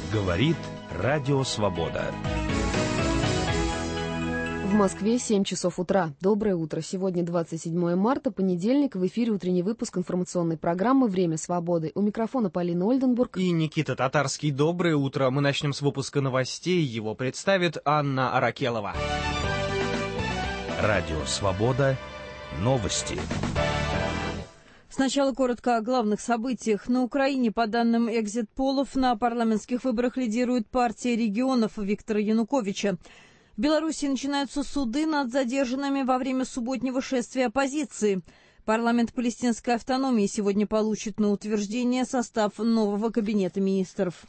Говорит Радио Свобода. В Москве 7 часов утра. Доброе утро. Сегодня 27 марта, понедельник. В эфире утренний выпуск информационной программы «Время свободы». У микрофона Полина Ольденбург и Никита Татарский. Доброе утро. Мы начнем с выпуска новостей. Его представит Анна Аракелова. Радио Свобода. Новости. Сначала коротко о главных событиях. На Украине, по данным экзит-полов, на парламентских выборах лидирует партия регионов Виктора Януковича. В Беларуси начинаются суды над задержанными во время субботнего шествия оппозиции. Парламент палестинской автономии сегодня получит на утверждение состав нового кабинета министров.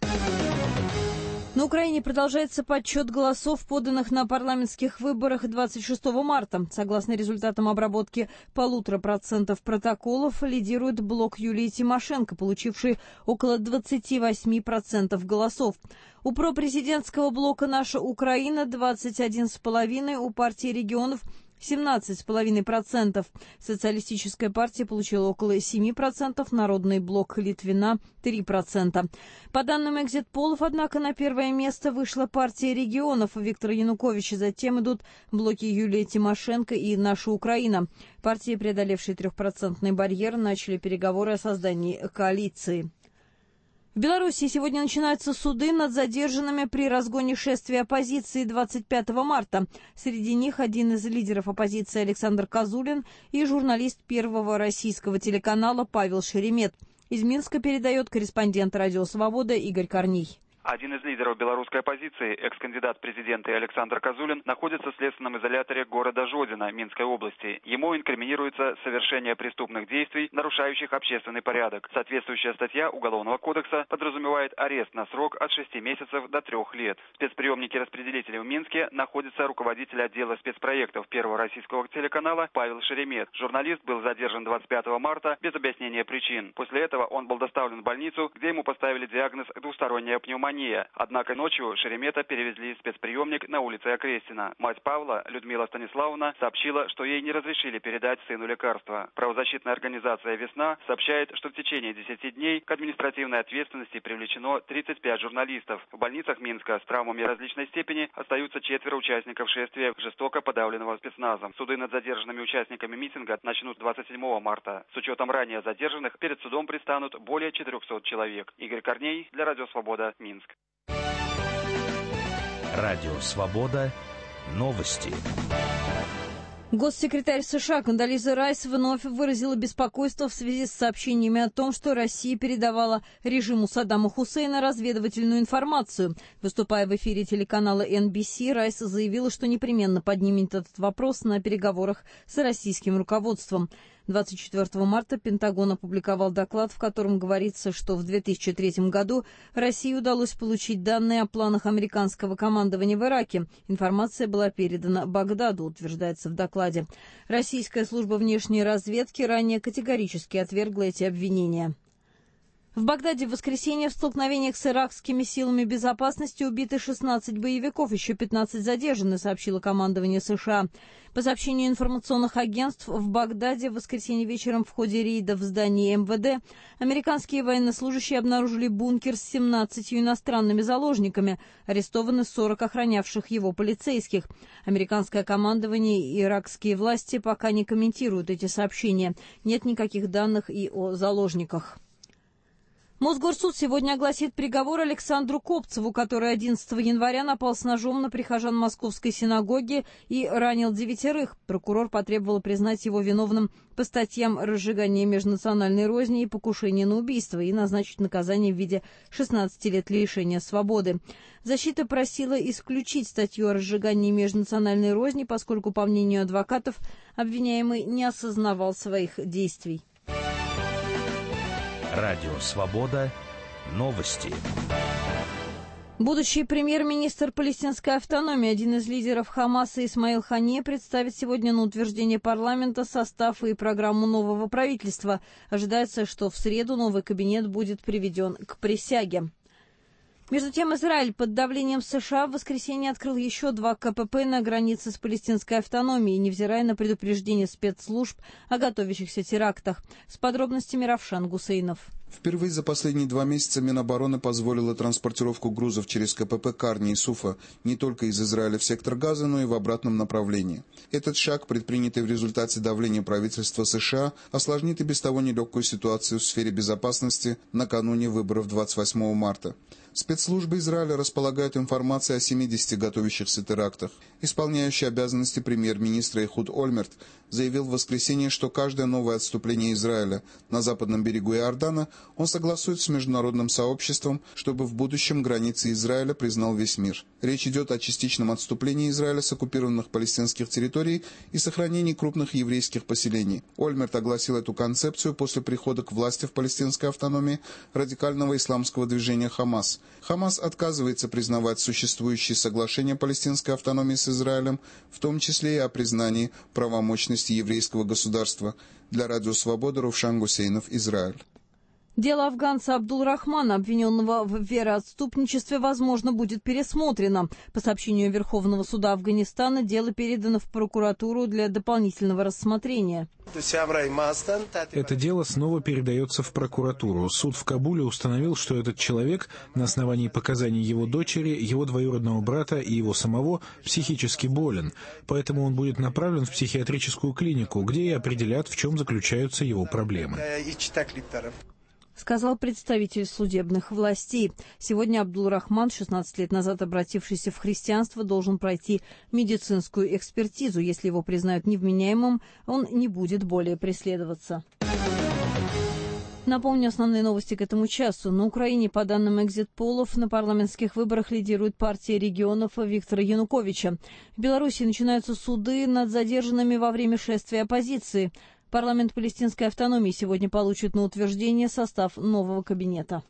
На Украине продолжается подсчет голосов, поданных на парламентских выборах 26 марта. Согласно результатам обработки 1,5% протоколов, лидирует блок Юлии Тимошенко, получивший около 28% голосов. У пропрезидентского блока «Наша Украина» 21,5%, у партии регионов 17,5%. Социалистическая партия получила около 7%, Народный блок Литвина 3%. По данным экзит-полов, однако, на первое место вышла партия регионов Виктора Януковича. Затем идут блоки Юлии Тимошенко и «Наша Украина». Партии, преодолевшие 3% барьер, начали переговоры о создании коалиции. В Беларуси сегодня начинаются суды над задержанными при разгоне шествия оппозиции 25 марта. Среди них один из лидеров оппозиции Александр Козулин и журналист Первого российского телеканала Павел Шеремет. Из Минска передает корреспондент «Радио Свобода» Игорь Корней. Один из лидеров белорусской оппозиции, экс-кандидат в президенты Александр Козулин, находится в следственном изоляторе города Жодино Минской области. Ему инкриминируется совершение преступных действий, нарушающих общественный порядок. Соответствующая статья Уголовного кодекса подразумевает арест на срок от 6 месяцев до 3 лет. В спецприемнике распределителей в Минске находится руководитель отдела спецпроектов Первого российского телеканала Павел Шеремет. Журналист был задержан 25 марта без объяснения причин. После этого он был доставлен в больницу, где ему поставили диагноз двусторонняя пневмония. Однако ночью Шеремета перевезли в спецприемник на улице Окрестина. Мать Павла, Людмила Станиславовна, сообщила, что ей не разрешили передать сыну лекарства. Правозащитная организация «Весна» сообщает, что в течение 10 дней к административной ответственности привлечено 35 журналистов. В больницах Минска с травмами различной степени остаются 4 участников шествия, жестоко подавленного спецназом. Суды над задержанными участниками митинга начнут 27 марта. С учетом ранее задержанных, перед судом предстанут более 400 человек. Игорь Корней для Радио Свобода, Минск. Радио Свобода. Новости. Госсекретарь США Кондолиза Райс вновь выразила беспокойство в связи с сообщениями о том, что Россия передавала режиму Саддама Хусейна разведывательную информацию. Выступая в эфире телеканала NBC, Райс заявила, что непременно поднимет этот вопрос на переговорах с российским руководством. 24 марта Пентагон опубликовал доклад, в котором говорится, что в 2003 году России удалось получить данные о планах американского командования в Ираке. Информация была передана Багдаду, утверждается в докладе. Российская служба внешней разведки ранее категорически отвергла эти обвинения. В Багдаде в воскресенье в столкновениях с иракскими силами безопасности убиты 16 боевиков, еще 15 задержаны, сообщило командование США. По сообщению информационных агентств, в Багдаде в воскресенье вечером в ходе рейда в здании МВД американские военнослужащие обнаружили бункер с 17 иностранными заложниками, арестованы 40 охранявших его полицейских. Американское командование и иракские власти пока не комментируют эти сообщения. Нет никаких данных и о заложниках. Мосгорсуд сегодня огласит приговор Александру Копцеву, который 11 января напал с ножом на прихожан Московской синагоги и ранил 9. Прокурор потребовал признать его виновным по статьям разжигания межнациональной розни и покушения на убийство и назначить наказание в виде 16 лет лишения свободы. Защита просила исключить статью о разжигании межнациональной розни, поскольку, по мнению адвокатов, обвиняемый не осознавал своих действий. Радио Свобода. Новости. Будущий премьер-министр палестинской автономии, один из лидеров Хамаса Исмаил Хания, представит сегодня на утверждение парламента состав и программу нового правительства. Ожидается, что в среду новый кабинет будет приведен к присяге. Между тем, Израиль под давлением США в воскресенье открыл еще 2 КПП на границе с палестинской автономией, невзирая на предупреждение спецслужб о готовящихся терактах. С подробностями Равшан Гусейнов. Впервые за последние 2 месяца Минобороны позволила транспортировку грузов через КПП Карни и Суфа не только из Израиля в сектор Газа, но и в обратном направлении. Этот шаг, предпринятый в результате давления правительства США, осложнит и без того нелегкую ситуацию в сфере безопасности накануне выборов 28 марта. Спецслужбы Израиля располагают информацией о 70 готовящихся терактах. Исполняющий обязанности премьер-министра Эхуд Ольмерт заявил в воскресенье, что каждое новое отступление Израиля на западном берегу Иордана он согласует с международным сообществом, чтобы в будущем границы Израиля признал весь мир. Речь идет о частичном отступлении Израиля с оккупированных палестинских территорий и сохранении крупных еврейских поселений. Ольмерт огласил эту концепцию после прихода к власти в палестинской автономии радикального исламского движения «Хамас». Хамас отказывается признавать существующие соглашения палестинской автономии с Израилем, в том числе и о признании правомощности еврейского государства. Для Радио Свобода Рувшан Гусейнов, Израиль. Дело афганца Абдул-Рахмана, обвиненного в вероотступничестве, возможно, будет пересмотрено. По сообщению Верховного суда Афганистана, дело передано в прокуратуру для дополнительного рассмотрения. Это дело снова передается в прокуратуру. Суд в Кабуле установил, что этот человек на основании показаний его дочери, его двоюродного брата и его самого психически болен. Поэтому он будет направлен в психиатрическую клинику, где и определят, в чем заключаются его проблемы. Сказал представитель судебных властей. Сегодня Абдул-Рахман, 16 лет назад обратившийся в христианство, должен пройти медицинскую экспертизу. Если его признают невменяемым, он не будет более преследоваться. Напомню основные новости к этому часу. На Украине, по данным экзит-полов, на парламентских выборах лидирует партия регионов Виктора Януковича. В Беларуси начинаются суды над задержанными во время шествия оппозиции. Парламент палестинской автономии сегодня получит на утверждение состав нового кабинета.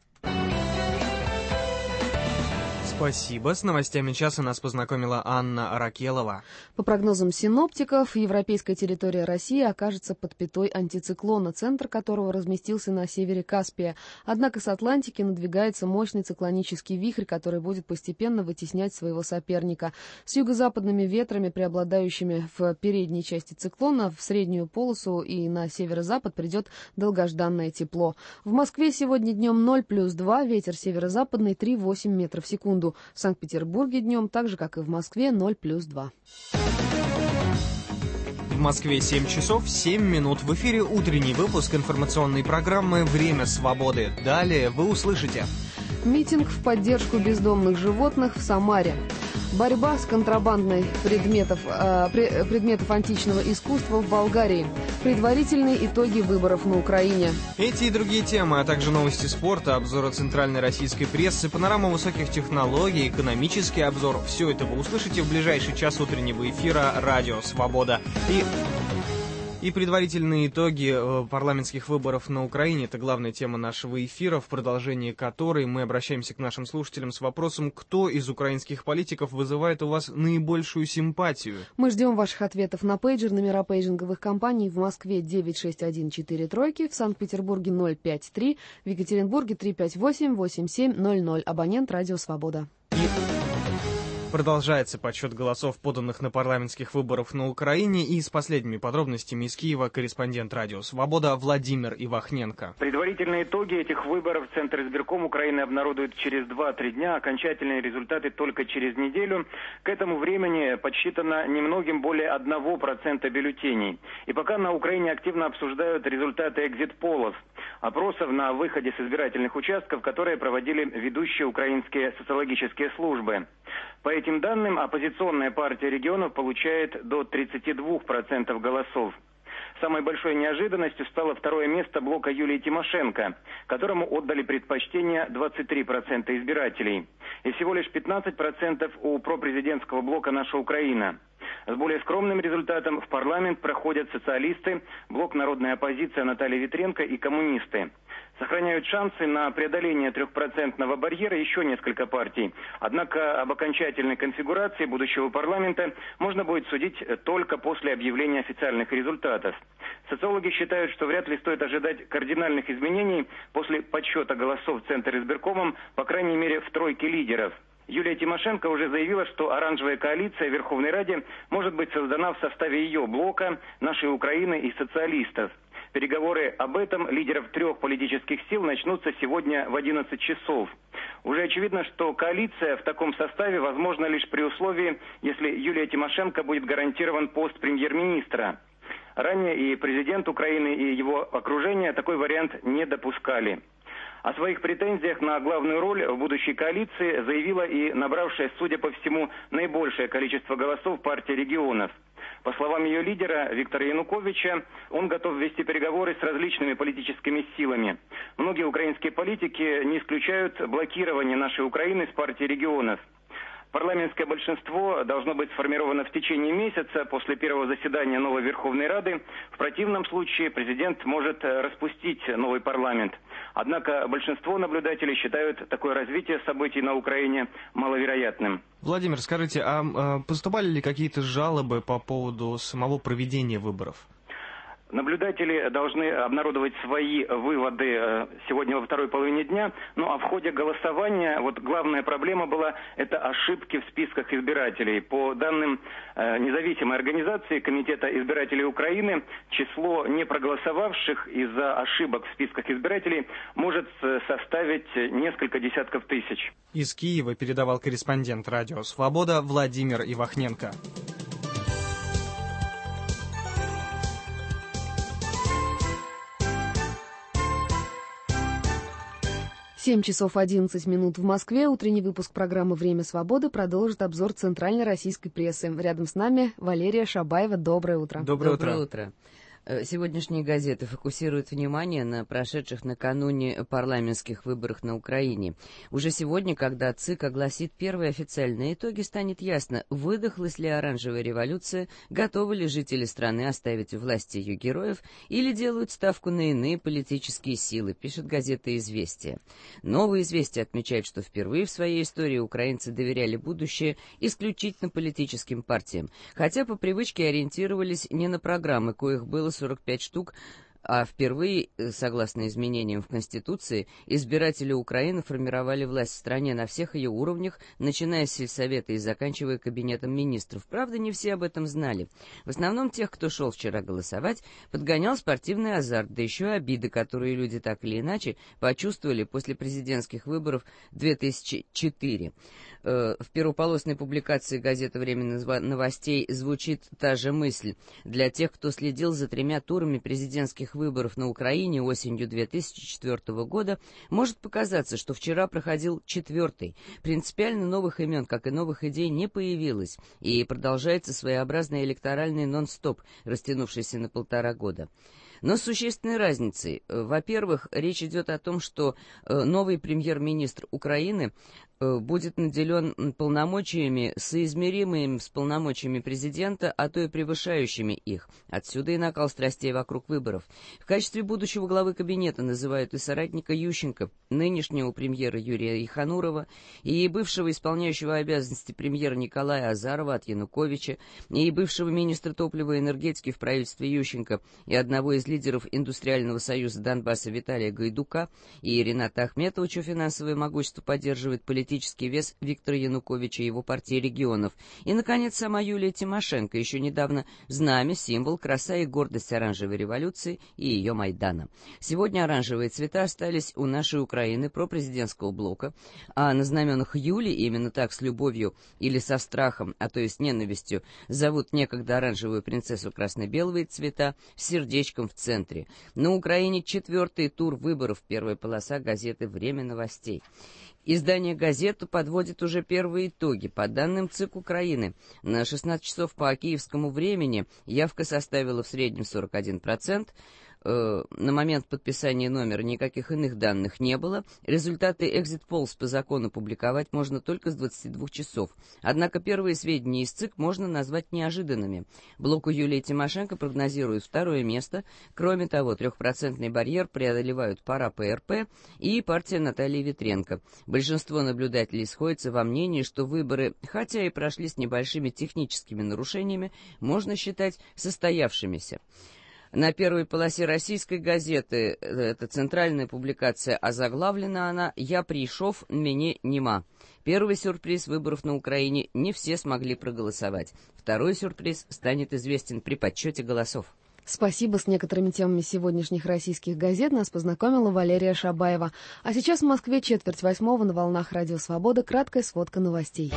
Спасибо. С новостями часа нас познакомила Анна Аракелова. По прогнозам синоптиков, европейская территория России окажется под пятой антициклона, центр которого разместился на севере Каспия. Однако с Атлантики надвигается мощный циклонический вихрь, который будет постепенно вытеснять своего соперника. С юго-западными ветрами, преобладающими в передней части циклона, в среднюю полосу и на северо-запад придет долгожданное тепло. В Москве сегодня днем 0+2, ветер северо-западный 3,8 метров в секунду. В Санкт-Петербурге днем, так же, как и в Москве, 0+2. В Москве 7 часов 7 минут. В эфире утренний выпуск информационной программы «Время свободы». Далее вы услышите. Митинг в поддержку бездомных животных в Самаре. Борьба с контрабандой предметов античного искусства в Болгарии. Предварительные итоги выборов на Украине. Эти и другие темы, а также новости спорта, обзоры центральной российской прессы, панорама высоких технологий, экономический обзор. Все это вы услышите в ближайший час утреннего эфира «Радио Свобода». И предварительные итоги парламентских выборов на Украине – это главная тема нашего эфира, в продолжении которой мы обращаемся к нашим слушателям с вопросом, кто из украинских политиков вызывает у вас наибольшую симпатию. Мы ждем ваших ответов на пейджер. Номера пейджинговых компаний: в Москве 96143, в Санкт-Петербурге 053, в Екатеринбурге 358-8700. Абонент «Радио Свобода». Продолжается подсчет голосов, поданных на парламентских выборах на Украине, и с последними подробностями из Киева корреспондент «Радио Свобода» Владимир Ивахненко. Предварительные итоги этих выборов Центр избирком Украины обнародует через 2-3 дня, окончательные результаты только через неделю. К этому времени подсчитано немногим более 1% бюллетеней. И пока на Украине активно обсуждают результаты экзит-полов, опросов на выходе с избирательных участков, которые проводили ведущие украинские социологические службы. По этим данным, оппозиционная партия регионов получает до 32% голосов. Самой большой неожиданностью стало второе место блока Юлии Тимошенко, которому отдали предпочтение 23% избирателей. И всего лишь 15% у пропрезидентского блока «Наша Украина». С более скромным результатом в парламент проходят социалисты, блок «Народная оппозиция» Наталья Ветренко и коммунисты. Сохраняют шансы на преодоление 3% барьера еще несколько партий. Однако об окончательной конфигурации будущего парламента можно будет судить только после объявления официальных результатов. Социологи считают, что вряд ли стоит ожидать кардинальных изменений после подсчета голосов Центр избиркомом, по крайней мере, в тройке лидеров. Юлия Тимошенко уже заявила, что оранжевая коалиция в Верховной Раде может быть создана в составе ее блока, «Нашей Украины» и социалистов. Переговоры об этом лидеров 3 политических сил начнутся сегодня в 11 часов. Уже очевидно, что коалиция в таком составе возможна лишь при условии, если Юлия Тимошенко будет гарантирован пост премьер-министра. Ранее и президент Украины, и его окружение такой вариант не допускали. О своих претензиях на главную роль в будущей коалиции заявила и набравшая, судя по всему, наибольшее количество голосов партия регионов. По словам ее лидера Виктора Януковича, он готов вести переговоры с различными политическими силами. Многие украинские политики не исключают блокирование нашей Украины с партией регионов. Парламентское большинство должно быть сформировано в течение месяца после первого заседания новой Верховной Рады. В противном случае президент может распустить новый парламент. Однако большинство наблюдателей считают такое развитие событий на Украине маловероятным. Владимир, скажите, а поступали ли какие-то жалобы по поводу самого проведения выборов? Наблюдатели должны обнародовать свои выводы сегодня во второй половине дня. Ну а в ходе голосования главная проблема была это ошибки в списках избирателей. По данным независимой организации Комитета избирателей Украины, число не проголосовавших из-за ошибок в списках избирателей может составить несколько десятков тысяч. Из Киева передавал корреспондент «Радио Свобода» Владимир Ивахненко. 7 часов 11 минут в Москве. Утренний выпуск программы «Время свободы» продолжит обзор центральной российской прессы. Рядом с нами Валерия Шабаева. Доброе утро. Доброе утро. Сегодняшние газеты фокусируют внимание на прошедших накануне парламентских выборах на Украине. Уже сегодня, когда ЦИК огласит первые официальные итоги, станет ясно, выдохлась ли оранжевая революция, готовы ли жители страны оставить у власти ее героев или делают ставку на иные политические силы, пишет газета «Известия». Новые «Известия» отмечают, что впервые в своей истории украинцы доверяли будущее исключительно политическим партиям, хотя по привычке ориентировались не на программы, коих было 45 штук, а впервые, согласно изменениям в Конституции, избиратели Украины формировали власть в стране на всех ее уровнях, начиная с сельсовета и заканчивая кабинетом министров. Правда, не все об этом знали. В основном тех, кто шел вчера голосовать, подгонял спортивный азарт, да еще обиды, которые люди так или иначе почувствовали после президентских выборов 2004. В первополосной публикации газеты «Время новостей» звучит та же мысль. Для тех, кто следил за 3 турами президентских выборов на Украине осенью 2004 года, может показаться, что вчера проходил 4-й. Принципиально новых имен, как и новых идей, не появилось, и продолжается своеобразный электоральный нон-стоп, растянувшийся на 1,5 года. Но с существенной разницей. Во-первых, речь идет о том, что новый премьер-министр Украины будет наделен полномочиями, соизмеримыми с полномочиями президента, а то и превышающими их. Отсюда и накал страстей вокруг выборов. В качестве будущего главы кабинета называют и соратника Ющенко, нынешнего премьера Юрия Иханурова, и бывшего исполняющего обязанности премьера Николая Азарова от Януковича, и бывшего министра топлива и энергетики в правительстве Ющенко, и одного из лидеров Индустриального союза Донбасса Виталия Гайдука, и Рената Ахметова, чье финансовое могущество поддерживает политический вес Виктора Януковича и его партии регионов. И, наконец, сама Юлия Тимошенко, еще недавно знамя, символ, краса и гордость оранжевой революции и ее Майдана. Сегодня оранжевые цвета остались у нашей Украины пропрезидентского блока, а на знаменах Юли, именно так с любовью или со страхом, а то и с ненавистью, зовут некогда оранжевую принцессу красно-белые цвета с сердечком в центре. На Украине 4-й тур выборов, первая полоса газеты «Время новостей». Издание «Газету» подводит уже первые итоги. По данным ЦИК Украины, на 16 часов по киевскому времени явка составила в среднем 41%. На момент подписания номера никаких иных данных не было. Результаты экзит-полс по закону публиковать можно только с 22 часов. Однако первые сведения из ЦИК можно назвать неожиданными. Блоку Юлии Тимошенко прогнозируют 2-е место. Кроме того, 3% барьер преодолевают пара ПРП и партия Натальи Ветренко. Большинство наблюдателей сходится во мнении, что выборы, хотя и прошли с небольшими техническими нарушениями, можно считать состоявшимися. На первой полосе российской газеты, это центральная публикация, озаглавлена она «Я пришов, мне нема». Первый сюрприз выборов на Украине: не все смогли проголосовать. Второй сюрприз станет известен при подсчете голосов. Спасибо. С некоторыми темами сегодняшних российских газет нас познакомила Валерия Шабаева. А сейчас в Москве 7:45 на волнах Радио Свобода. Краткая сводка новостей.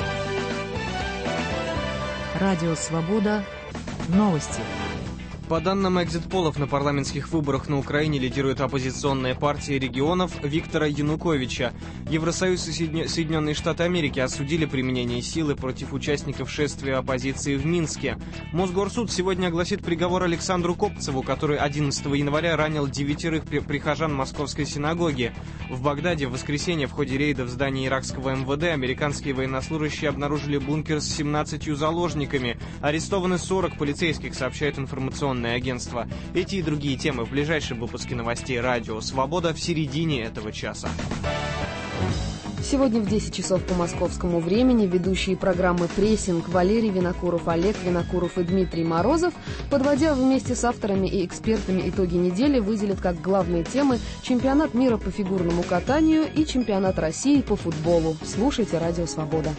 Радио Свобода. Новости. По данным экзит-полов, на парламентских выборах на Украине лидирует оппозиционная партия регионов Виктора Януковича. Евросоюз и Соединенные Штаты Америки осудили применение силы против участников шествия оппозиции в Минске. Мосгорсуд сегодня огласит приговор Александру Копцеву, который 11 января ранил 9 прихожан Московской синагоги. В Багдаде в воскресенье в ходе рейда в здании иракского МВД американские военнослужащие обнаружили бункер с 17 заложниками. Арестованы 40 полицейских, сообщает информационное агентство. Эти и другие темы в ближайшем выпуске новостей «Радио Свобода» в середине этого часа. Сегодня в 10 часов по московскому времени ведущие программы «Прессинг» Валерий Винокуров, Олег Винокуров и Дмитрий Морозов, подводя вместе с авторами и экспертами итоги недели, выделят как главные темы чемпионат мира по фигурному катанию и чемпионат России по футболу. Слушайте «Радио Свобода».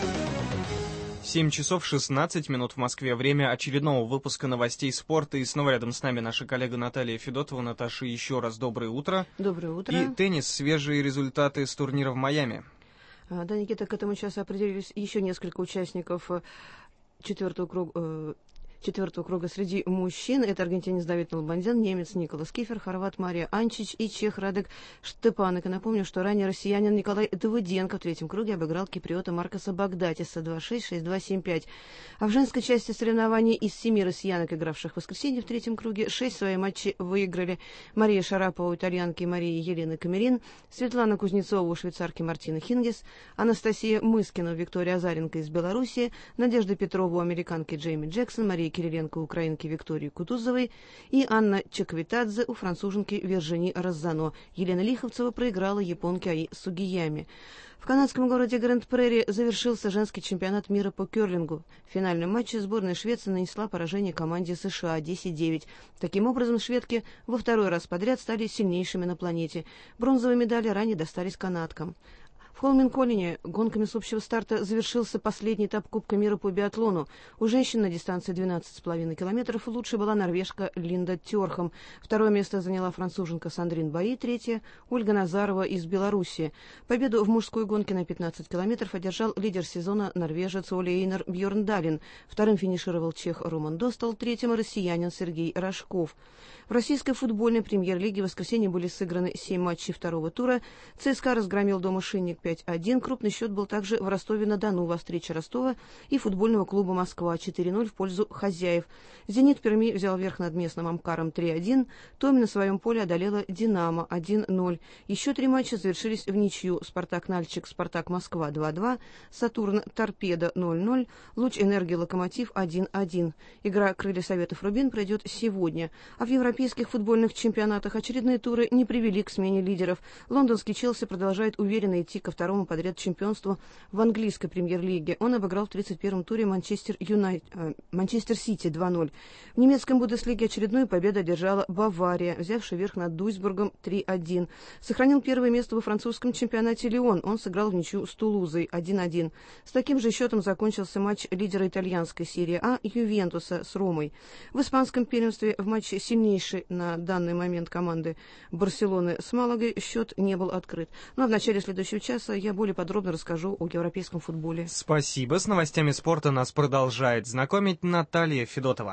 7 часов 16 минут в Москве. Время очередного выпуска новостей спорта. И снова рядом с нами наша коллега Наталья Федотова. Наташа, еще раз доброе утро. Доброе утро. И теннис. Свежие результаты с турнира в Майами. Да, Никита, к этому сейчас определились еще несколько участников четвертого круга среди мужчин. Это аргентинец Давид Нalbandian, немец Николас Кифер, хорват Мария Анчич и чех Радек Штепанек. И напомню, что ранее россиянин Николай Давыденко в третьем круге обыграл киприота Маркоса Багдатиса 2-6, 6-2, 7-5. А в женской части соревнований из 7 россиянок, игравших в воскресенье в третьем круге, 6 свои матчи выиграли Мария Шарапова у итальянки Марии Елены Камерин, Светлана Кузнецова у швейцарки Мартины Хингес, Анастасия Мыскина у Виктории Азаренко из Беларуси, Надежда Петрова у американки Джейми Джексон, Мария Кириленко у украинки Виктории Кутузовой и Анна Чаквитадзе у француженки Вержини Розано. Елена Лиховцева проиграла японке Аи Сугиями. В канадском городе Гранд-Прери завершился женский чемпионат мира по керлингу. В финальном матче сборная Швеции нанесла поражение команде США 10-9. Таким образом, шведки во второй раз подряд стали сильнейшими на планете. Бронзовые медали ранее достались канадкам. В Холменколлине гонками с общего старта завершился последний этап Кубка мира по биатлону. У женщин на дистанции 12,5 километров лучше была норвежка Линда Тёрхам. Второе место заняла француженка Сандрин Бари, третье – Ольга Назарова из Беларуси. Победу в мужской гонке на 15 километров одержал лидер сезона норвежец Оле Эйнар Бьерндален. Вторым финишировал чех Роман Достал, третьим – россиянин Сергей Рожков. В российской футбольной премьер-лиге в воскресенье были сыграны 7 матчей второго тура. ЦСКА разгромил дома «Шинник» 5-1. Крупный счет был также в Ростове-на-Дону во встрече Ростова и футбольного клуба «Москва» 4-0 в пользу хозяев. «Зенит» Перми взял верх над местным «Амкаром» 3-1. Томи на своем поле одолела «Динамо» 1-0. Еще 3 матча завершились в ничью. «Спартак-Нальчик», «Спартак-Москва» 2-2. «Сатурн-Торпедо» 0-0. «Луч Энергии», «Локомотив» 1-1. Игра «Крылья Советов» Рубин пройдет сегодня. А в европейских футбольных чемпионатах очередные туры не привели к смене лидеров. Лондонский «Челси» продолжает уверенно идти ко второму подряд чемпионству в английской премьер-лиге. Он обыграл в 31-м туре Манчестер Сити 2-0. В немецком Бундеслиге очередную победу одержала Бавария, взявшая верх над Дуйсбургом 3-1. Сохранил первое место во французском чемпионате Лион. Он сыграл в ничью с Тулузой 1-1. С таким же счетом закончился матч лидера итальянской серии А Ювентуса с Ромой. В испанском первенстве в матче сильнейшей на данный момент команды Барселоны с Малагой счет не был открыт. Ну а в начале следующего часа я более подробно расскажу о европейском футболе. Спасибо. С новостями спорта нас продолжает знакомить Наталья Федотова.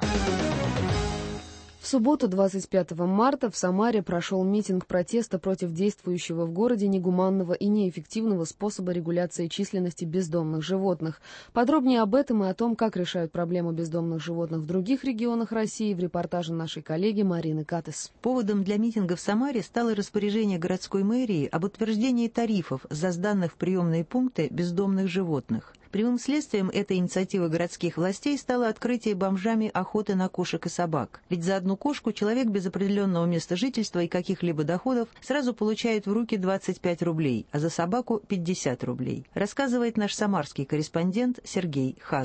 В субботу, 25 марта, в Самаре прошел митинг протеста против действующего в городе негуманного и неэффективного способа регуляции численности бездомных животных. Подробнее об этом и о том, как решают проблему бездомных животных в других регионах России, в репортаже нашей коллеги Марины Катес. Поводом для митинга в Самаре стало распоряжение городской мэрии об утверждении тарифов за сданных в приемные пункты бездомных животных. Прямым следствием этой инициативы городских властей стало открытие бомжами охоты на кошек и собак. Ведь за одну кошку человек без определенного места жительства и каких-либо доходов сразу получает в руки 25 рублей, а за собаку 50 рублей, рассказывает наш самарский корреспондент Сергей Хазов.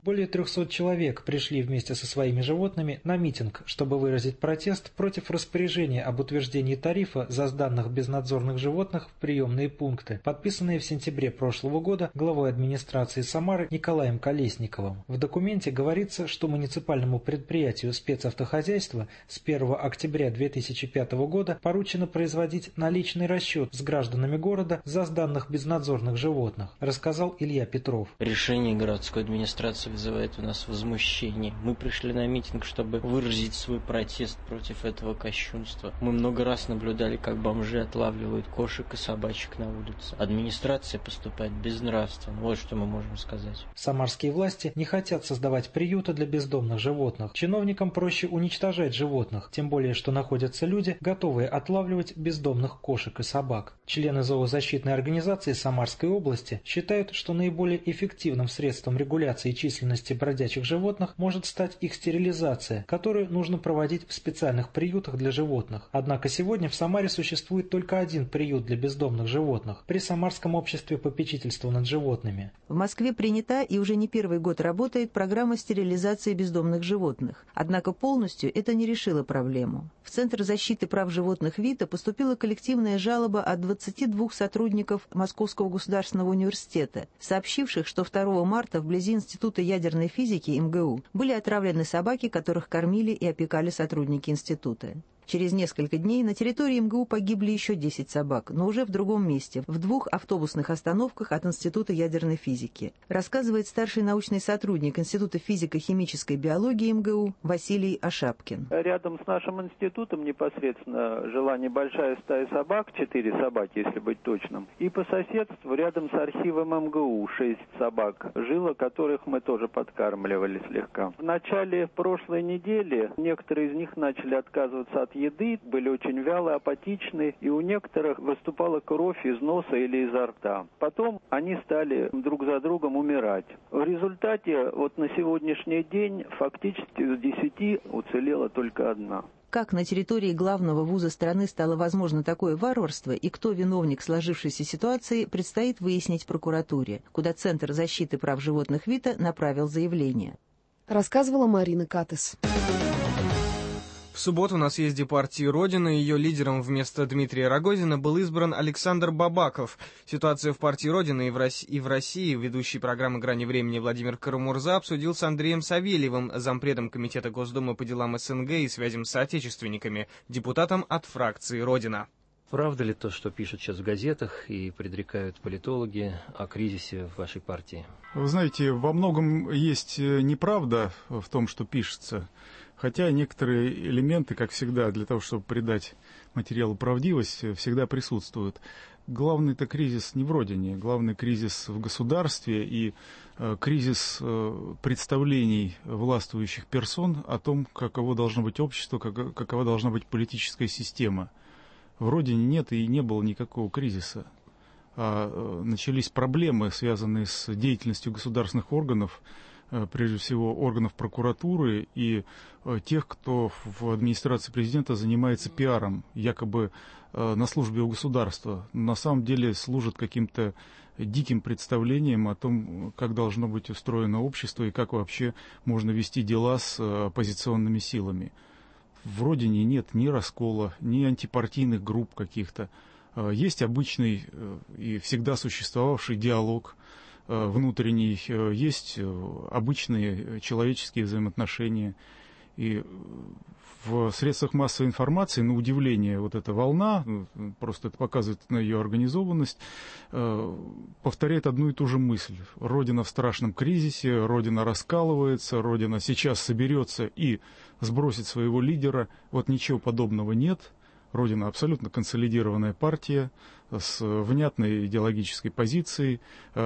Более 300 человек пришли вместе со своими животными на митинг, чтобы выразить протест против распоряжения об утверждении тарифа за сданных безнадзорных животных в приемные пункты, подписанные в сентябре прошлого года главой администрации Самары Николаем Колесниковым. В документе говорится, что муниципальному предприятию спецавтохозяйства с 1 октября 2005 года поручено производить наличный расчет с гражданами города за сданных безнадзорных животных, рассказал Илья Петров. Решение городской администрации вызывает у нас возмущение. Мы пришли на митинг, чтобы выразить свой протест против этого кощунства. Мы много раз наблюдали, как бомжи отлавливают кошек и собачек на улице. Администрация поступает безнравственно. Вот что мы можем сказать. Самарские власти не хотят создавать приюты для бездомных животных. Чиновникам проще уничтожать животных, тем более, что находятся люди, готовые отлавливать бездомных кошек и собак. Члены зоозащитной организации Самарской области считают, что наиболее эффективным средством регуляции численности бродячих животных может стать их стерилизация, которую нужно проводить в специальных приютах для животных. Однако сегодня в Самаре существует только один приют для бездомных животных при Самарском обществе попечительства над животными. В Москве принята и уже не первый год работает программа стерилизации бездомных животных. Однако полностью это не решило проблему. В Центр защиты прав животных ВИТА поступила коллективная жалоба от 22 сотрудников Московского государственного университета, сообщивших, что 2 марта вблизи Института ядерной физики МГУ были отравлены собаки, которых кормили и опекали сотрудники института. Через несколько дней на территории МГУ погибли еще 10 собак, но уже в другом месте, в 2 автобусных остановках от Института ядерной физики, рассказывает старший научный сотрудник Института физико-химической биологии МГУ Василий Ашапкин. Рядом с нашим институтом непосредственно жила небольшая стая собак, 4 собаки, если быть точным, и по соседству рядом с архивом МГУ 6 собак жило, которых мы тоже подкармливали слегка. В начале прошлой недели некоторые из них начали отказываться от еды, были очень вялые, апатичны, и у некоторых выступала кровь из носа или изо рта. Потом они стали друг за другом умирать. В результате вот на сегодняшний день фактически из 10 уцелела только 1. Как на территории главного вуза страны стало возможно такое варварство и кто виновник сложившейся ситуации, предстоит выяснить прокуратуре, куда Центр защиты прав животных ВИТА направил заявление. Рассказывала Марина Катес. В субботу на съезде партии «Родина» ее лидером вместо Дмитрия Рогозина был избран Александр Бабаков. Ситуацию в партии «Родина» и в России ведущий программы «Грани времени» Владимир Карамурза обсудил с Андреем Савельевым, зампредом Комитета Госдумы по делам СНГ и связям с соотечественниками, депутатом от фракции «Родина». Правда ли то, что пишут сейчас в газетах и предрекают политологи о кризисе в вашей партии? Вы знаете, во многом есть неправда в том, что пишется. Хотя некоторые элементы, как всегда, для того, чтобы придать материалу правдивость, всегда присутствуют. Главный-то кризис не в родине, главный кризис в государстве и кризис представлений властвующих персон о том, каково должно быть общество, какова должна быть политическая система. В родине нет и не было никакого кризиса. Начались проблемы, связанные с деятельностью государственных органов, прежде всего органов прокуратуры и тех, кто в администрации президента занимается пиаром, якобы на службе у государства. Но на самом деле служат каким-то диким представлением о том, как должно быть устроено общество и как вообще можно вести дела с оппозиционными силами. В родине нет ни раскола, ни антипартийных групп каких-то. Есть обычный и всегда существовавший диалог внутренний, есть обычные человеческие взаимоотношения. И в средствах массовой информации, на удивление, вот эта волна, просто это показывает на ее организованность, повторяет одну и ту же мысль. Родина в страшном кризисе, Родина раскалывается, Родина сейчас соберется и сбросит своего лидера. Вот ничего подобного нет. Родина абсолютно консолидированная партия с внятной идеологической позицией,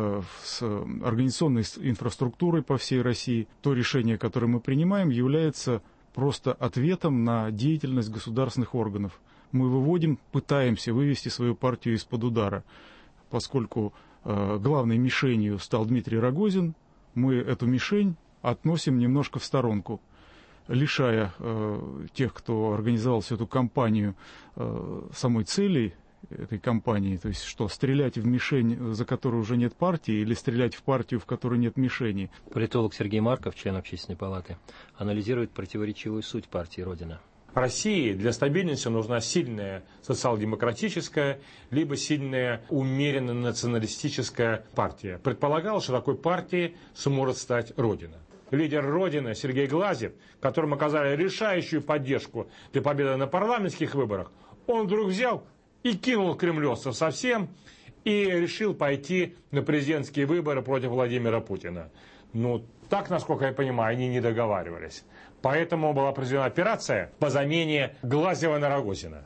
с организационной инфраструктурой по всей России. То решение, которое мы принимаем, является просто ответом на деятельность государственных органов. Мы пытаемся вывести свою партию из-под удара. Поскольку главной мишенью стал Дмитрий Рогозин, мы эту мишень относим немножко в сторонку, лишая тех, кто организовал всю эту кампанию, самой цели этой кампании? То есть что, стрелять в мишень, за которой уже нет партии, или стрелять в партию, в которой нет мишени? Политолог Сергей Марков, член Общественной палаты, анализирует противоречивую суть партии «Родина». России для стабильности нужна сильная социал-демократическая, либо сильная умеренно националистическая партия. Предполагалось, что такой партией сможет стать Родина. Лидер Родины Сергей Глазьев, которому оказали решающую поддержку для победы на парламентских выборах, он вдруг взял и кинул кремлевцев совсем и решил пойти на президентские выборы против Владимира Путина. Ну, так, насколько я понимаю, они не договаривались. Поэтому была произведена операция по замене Глазьева на Рогозина.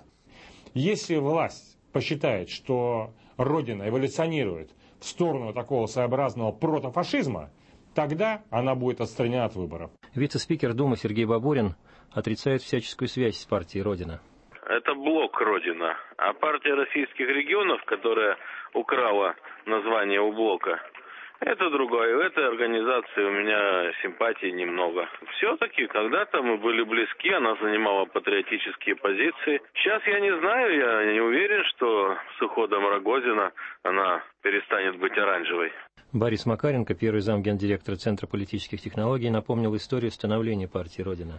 Если власть посчитает, что Родина эволюционирует в сторону такого своеобразного протофашизма, тогда она будет отстранена от выборов. Вице-спикер Думы Сергей Бабурин отрицает всяческую связь с партией «Родина». Это блок «Родина». А партия российских регионов, которая украла название у блока, это другое. В этой организации у меня симпатий немного. Все-таки когда-то мы были близки, она занимала патриотические позиции. Сейчас я не знаю, я не уверен, что с уходом Рогозина она перестанет быть оранжевой. Борис Макаренко, первый замгендиректора Центра политических технологий, напомнил историю становления партии «Родина».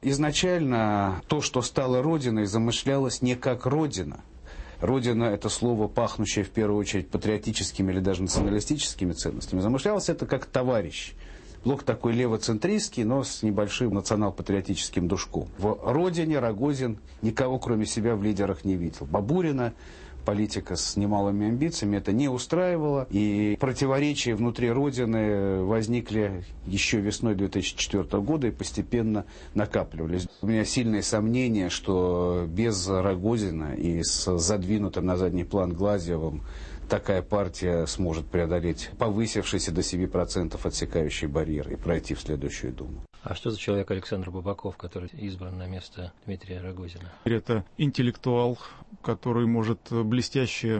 Изначально то, что стало Родиной, замышлялось не как Родина. Родина – это слово, пахнущее в первую очередь патриотическими или даже националистическими ценностями. Замышлялось это как товарищ. Блок такой левоцентристский, но с небольшим национал-патриотическим душком. В Родине Рогозин никого кроме себя в лидерах не видел. Бабурина, политика с немалыми амбициями, это не устраивало. И противоречия внутри Родины возникли еще весной 2004 года и постепенно накапливались. У меня сильные сомнения, что без Рогозина и с задвинутым на задний план Глазьевым такая партия сможет преодолеть повысившийся до 7% отсекающий барьер и пройти в следующую Думу. А что за человек Александр Бабаков, который избран на место Дмитрия Рогозина? Это интеллектуал, который может блестяще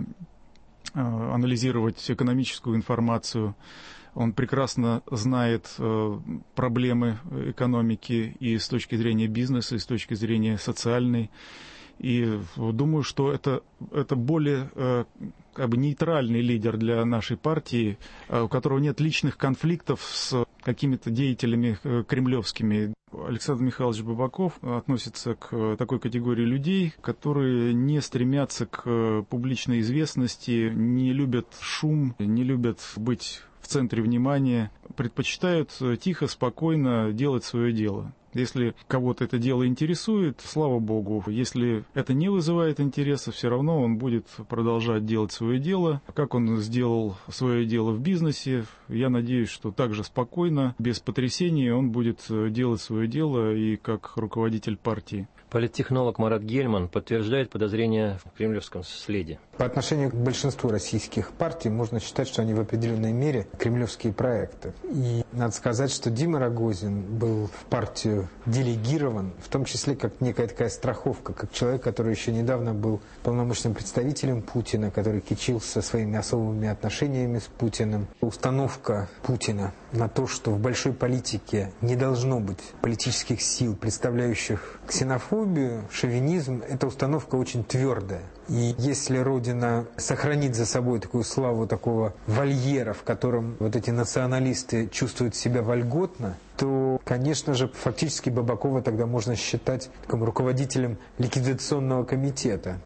анализировать экономическую информацию. Он прекрасно знает проблемы экономики и с точки зрения бизнеса, и с точки зрения социальной. И думаю, что это более нейтральный лидер для нашей партии, у которого нет личных конфликтов с какими-то деятелями кремлевскими. Александр Михайлович Бабаков относится к такой категории людей, которые не стремятся к публичной известности, не любят шум, не любят быть в центре внимания, предпочитают тихо, спокойно делать свое дело. Если кого-то это дело интересует, слава богу. Если это не вызывает интереса, все равно он будет продолжать делать свое дело. Как он сделал свое дело в бизнесе, я надеюсь, что также спокойно, без потрясений он будет делать свое дело и как руководитель партии. Политтехнолог Марат Гельман подтверждает подозрения в кремлевском следе. По отношению к большинству российских партий можно считать, что они в определенной мере кремлевские проекты. И надо сказать, что Дима Рогозин был в партию делегирован, в том числе как некая такая страховка, как человек, который еще недавно был полномочным представителем Путина, который кичился своими особыми отношениями с Путиным. Установка Путина на то, что в большой политике не должно быть политических сил, представляющих ксенофобию, шовинизм, эта установка очень твердая. И если Родина сохранит за собой такую славу такого вольера, в котором вот эти националисты чувствуют себя вольготно, то, конечно же, фактически Бабакова тогда можно считать таким руководителем ликвидационного комитета.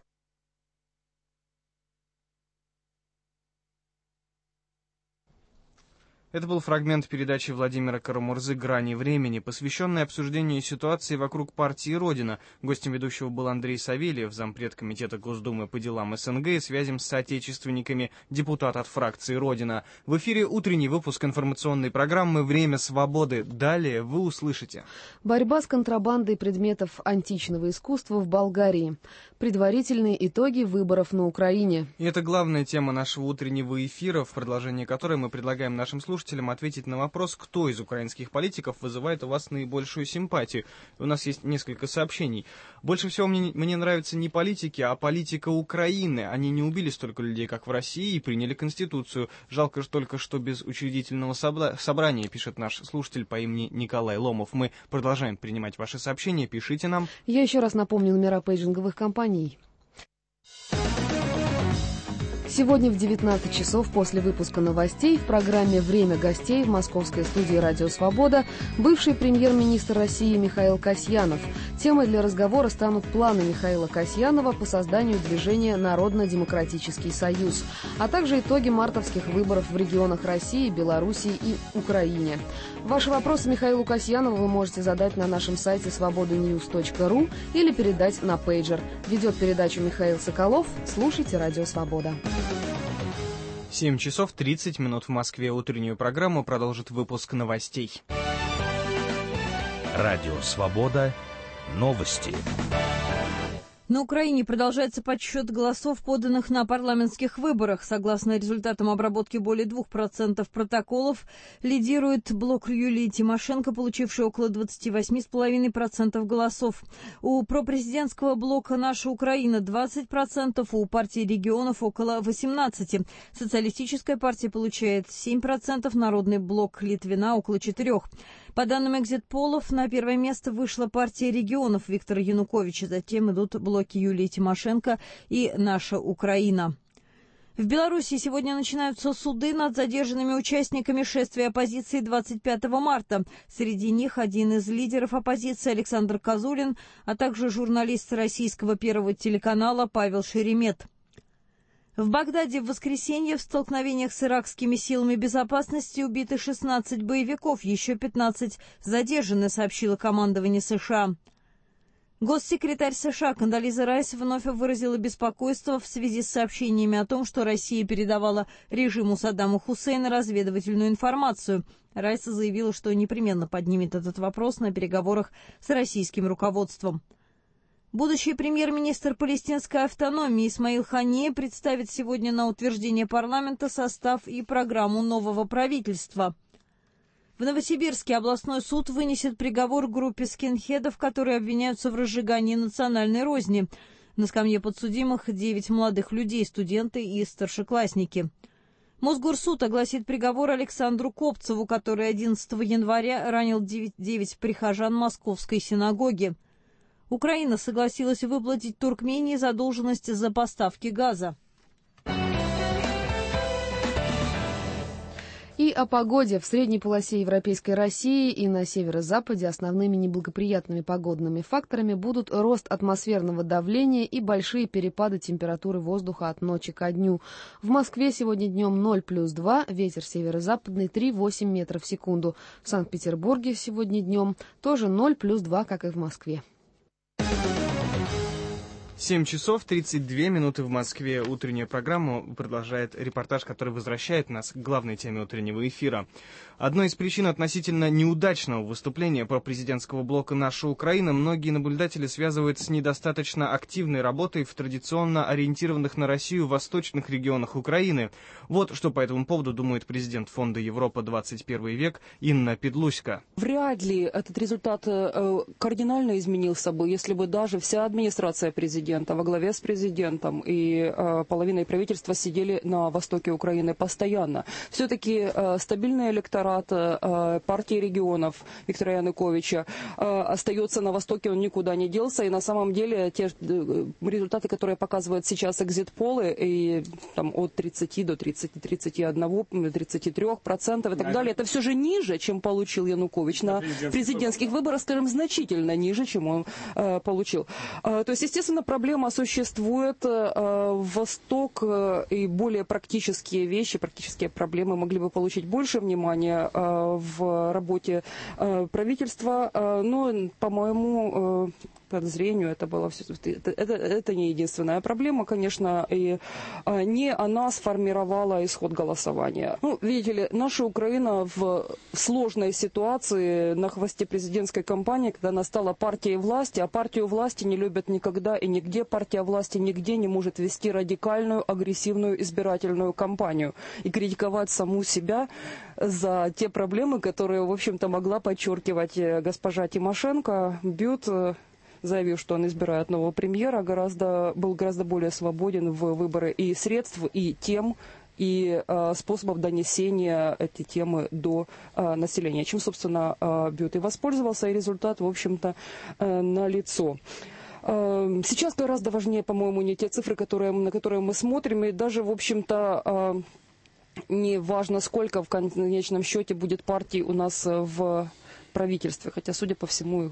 Это был фрагмент передачи Владимира Карамурзы «Грани времени», посвященной обсуждению ситуации вокруг партии «Родина». Гостем ведущего был Андрей Савельев, зампред комитета Госдумы по делам СНГ и связям с соотечественниками, депутат от фракции «Родина». В эфире утренний выпуск информационной программы «Время свободы». Далее вы услышите. Борьба с контрабандой предметов античного искусства в Болгарии. Предварительные итоги выборов на Украине. И это главная тема нашего утреннего эфира, в продолжении которой мы предлагаем нашим слушателям ответить на вопрос, кто из украинских политиков вызывает у вас наибольшую симпатию. У нас есть несколько сообщений. Больше всего мне нравятся не политики, а политика Украины. Они не убили столько людей, как в России, и приняли Конституцию. Жалко только, что без учредительного собрания, пишет наш слушатель по имени Николай Ломов. Мы продолжаем принимать ваши сообщения, пишите нам. Я еще раз напомню номера пейджинговых компаний. Сегодня в 19 часов после выпуска новостей в программе «Время гостей» в московской студии «Радио Свобода» бывший премьер-министр России Михаил Касьянов. Темой для разговора станут планы Михаила Касьянова по созданию движения «Народно-демократический союз», а также итоги мартовских выборов в регионах России, Белоруссии и Украине. Ваши вопросы Михаилу Касьянову вы можете задать на нашем сайте свободаnews.ру или передать на пейджер. Ведет передачу Михаил Соколов. Слушайте «Радио Свобода». 7 часов 30 минут в Москве. Утреннюю программу продолжит выпуск новостей. Радио Свобода. Новости. На Украине продолжается подсчет голосов, поданных на парламентских выборах. Согласно результатам обработки более 2% протоколов, лидирует блок Юлии Тимошенко, получивший около 28,5% голосов. У пропрезидентского блока «Наша Украина» 20%, у партии регионов около 18%. Социалистическая партия получает 7%, Народный блок Литвина около 4%. По данным экзит-полов, на первое место вышла партия регионов Виктора Януковича. Затем идут блоки Юлии Тимошенко и «Наша Украина». В Беларуси сегодня начинаются суды над задержанными участниками шествия оппозиции 25 марта. Среди них один из лидеров оппозиции Александр Козулин, а также журналист российского первого телеканала Павел Шеремет. В Багдаде в воскресенье в столкновениях с иракскими силами безопасности убиты 16 боевиков, еще 15 задержаны, сообщило командование США. Госсекретарь США Кондолиза Райс вновь выразила беспокойство в связи с сообщениями о том, что Россия передавала режиму Саддама Хусейна разведывательную информацию. Райс заявила, что непременно поднимет этот вопрос на переговорах с российским руководством. Будущий премьер-министр палестинской автономии Исмаил Хания представит сегодня на утверждение парламента состав и программу нового правительства. В Новосибирске областной суд вынесет приговор группе скинхедов, которые обвиняются в разжигании национальной розни. На скамье подсудимых 9 молодых людей, студенты и старшеклассники. Мосгорсуд огласит приговор Александру Копцеву, который 11 января ранил 9 прихожан Московской синагоги. Украина согласилась выплатить Туркмении задолженность за поставки газа. И о погоде. В средней полосе европейской России и на северо-западе основными неблагоприятными погодными факторами будут рост атмосферного давления и большие перепады температуры воздуха от ночи ко дню. В Москве сегодня днем 0+2, ветер северо-западный 3,8 метров в секунду. В Санкт-Петербурге сегодня днем тоже 0+2, как и в Москве. 7 часов 32 минуты в Москве. Утреннюю программу продолжает репортаж, который возвращает нас к главной теме утреннего эфира. Одной из причин относительно неудачного выступления пропрезидентского блока «Наша Украина» многие наблюдатели связывают с недостаточно активной работой в традиционно ориентированных на Россию восточных регионах Украины. Вот что по этому поводу думает президент Фонда Европа 21 век Инна Педлуська. Вряд ли этот результат кардинально изменился бы, если бы даже вся администрация президента во главе с президентом и половиной правительства сидели на востоке Украины постоянно. Все-таки стабильный электорат партии регионов Виктора Януковича остается на востоке, он никуда не делся. И на самом деле те результаты, которые показывают сейчас экзит-полы, и там от 30 до 30, 31, 33% и так далее, это все же ниже, чем получил Янукович на президентских выборах, скажем, значительно ниже, чем он получил. То есть, естественно, проблема существует. Восток и более практические вещи, практические проблемы могли бы получить больше внимания в работе правительства. Но, по моему подозрению, это было все. Это не единственная проблема, конечно, и не она сформировала исход голосования. Ну, видите ли, наша Украина в сложной ситуации на хвосте президентской кампании, когда она стала партией власти, а партию власти не любят никогда и нигде. Партия власти нигде не может вести радикальную, агрессивную избирательную кампанию и критиковать саму себя за те проблемы, которые, в общем-то, могла подчеркивать госпожа Тимошенко. Бьют, заявив, что он избирает нового премьера, был гораздо более свободен в выборе и средств, и тем, и способов донесения этой темы до населения, чем, собственно, Бют и воспользовался, и результат, в общем-то, налицо. Сейчас гораздо важнее, по-моему, не те цифры, на которые мы смотрим, и даже, в общем-то, не важно, сколько в конечном счете будет партий у нас в правительстве, хотя, судя по всему,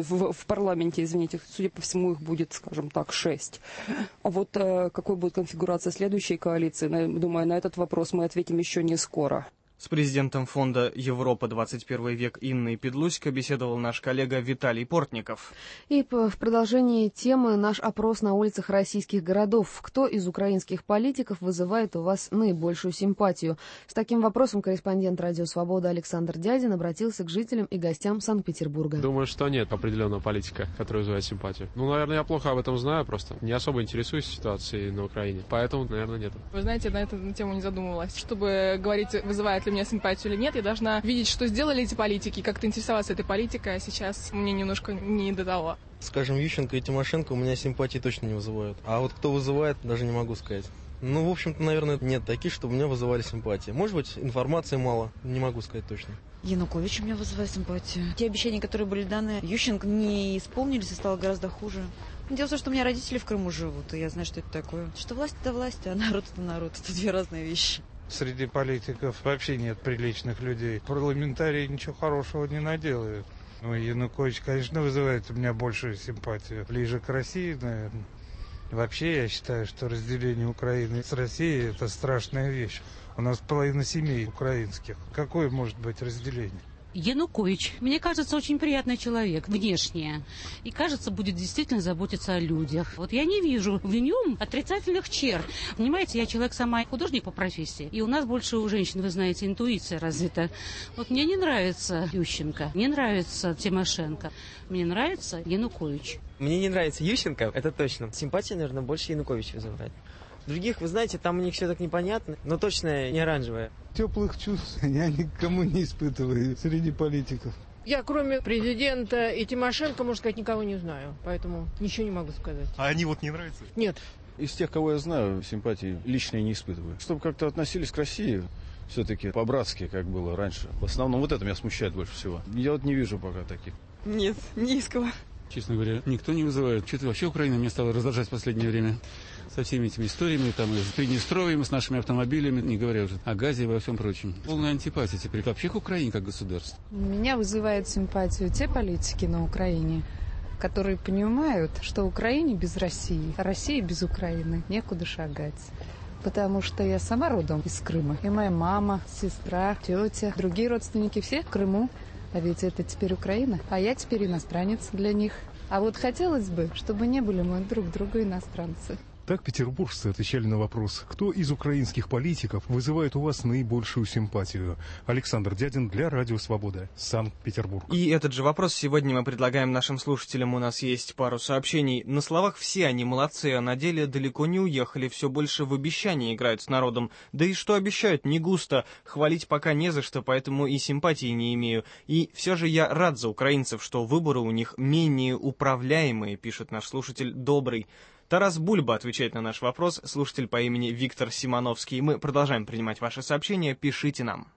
в парламенте, извините, судя по всему, их будет, скажем так, 6. А вот какой будет конфигурация следующей коалиции, думаю, на этот вопрос мы ответим еще не скоро. С президентом фонда «Европа. 21 век» Инной Педлусько беседовал наш коллега Виталий Портников. И в продолжении темы наш опрос на улицах российских городов. Кто из украинских политиков вызывает у вас наибольшую симпатию? С таким вопросом корреспондент «Радио Свобода» Александр Дядин обратился к жителям и гостям Санкт-Петербурга. Думаю, что нет определенного политика, который вызывает симпатию. Наверное, я плохо об этом знаю, просто не особо интересуюсь ситуацией на Украине, поэтому, наверное, нет. Вы знаете, на эту тему не задумывалась. Чтобы говорить, вызывает ли меня симпатию или нет, я должна видеть, что сделали эти политики, как-то интересоваться этой политикой, а сейчас мне немножко не до того. Скажем, Ющенко и Тимошенко у меня симпатии точно не вызывают. А вот кто вызывает, даже не могу сказать. В общем-то, наверное, нет таких, чтобы меня вызывали симпатии. Может быть, информации мало, не могу сказать точно. Янукович у меня вызывает симпатию. Те обещания, которые были даны Ющенко, не исполнились и стало гораздо хуже. Дело в том, что у меня родители в Крыму живут, и я знаю, что это такое. Что власть – это власть, а народ – это народ. Это две разные вещи. Среди политиков вообще нет приличных людей. Парламентарии ничего хорошего не наделают. Янукович, конечно, вызывает у меня большую симпатию. Ближе к России, наверное. Вообще, я считаю, что разделение Украины с Россией – это страшная вещь. У нас половина семей украинских. Какое может быть разделение? Янукович, мне кажется, очень приятный человек, внешне. И, кажется, будет действительно заботиться о людях. Вот я не вижу в нем отрицательных черт. Понимаете, я человек сама художник по профессии. И у нас больше у женщин, вы знаете, интуиция развита. Вот мне не нравится Ющенко, не нравится Тимошенко. Мне нравится Янукович. Мне не нравится Ющенко, это точно. Симпатия, наверное, больше Янукович вызывает. Других, вы знаете, там у них все так непонятно, но точно не оранжевое. Теплых чувств я никому не испытываю среди политиков. Я, кроме президента и Тимошенко, можно сказать, никого не знаю, поэтому ничего не могу сказать. А они вот не нравятся? Нет. Из тех, кого я знаю, симпатии лично не испытываю. Чтобы как-то относились к России все-таки по-братски, как было раньше. В основном вот это меня смущает больше всего. Я вот не вижу пока таких. Нет, не из кого. Честно говоря, никто не вызывает. Что-то вообще Украина меня стала раздражать в последнее время. Со всеми этими историями, там, и с Приднестровьем, с нашими автомобилями, не говоря уже о газе и во всем прочем. Полная антипатия теперь вообще к Украине как государству. Меня вызывает симпатию те политики на Украине, которые понимают, что Украине без России, а России без Украины некуда шагать. Потому что я сама родом из Крыма. И моя мама, сестра, тетя, другие родственники все в Крыму. А ведь это теперь Украина, а я теперь иностранец для них. А вот хотелось бы, чтобы не были мы друг другу иностранцы. Так петербуржцы отвечали на вопрос, кто из украинских политиков вызывает у вас наибольшую симпатию. Александр Дядин для Радио Свобода, Санкт-Петербург. И этот же вопрос сегодня мы предлагаем нашим слушателям. У нас есть пару сообщений. На словах все они молодцы, а на деле далеко не уехали. Все больше в обещания играют с народом. Да и что обещают, не густо. Хвалить пока не за что, поэтому и симпатии не имею. И все же я рад за украинцев, что выборы у них менее управляемые, пишет наш слушатель Добрый. Тарас Бульба отвечает на наш вопрос, слушатель по имени Виктор Симоновский. Мы продолжаем принимать ваши сообщения, пишите нам.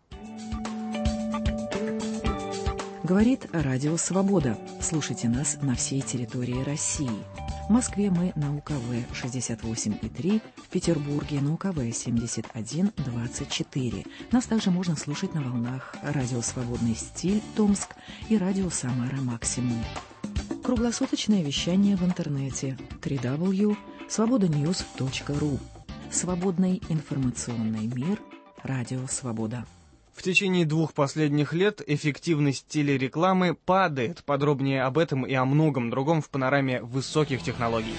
Говорит Радио Свобода. Слушайте нас на всей территории России. В Москве мы на УКВ 68,3, в Петербурге на УКВ 71,24. Нас также можно слушать на волнах Радио Свободный стиль Томск и Радио Самара Максимум. Круглосуточное вещание в интернете www.svobodanews.ru. Свободный информационный мир. Радио Свобода. В течение 2 последних лет эффективность телерекламы падает. Подробнее об этом и о многом другом в панораме высоких технологий.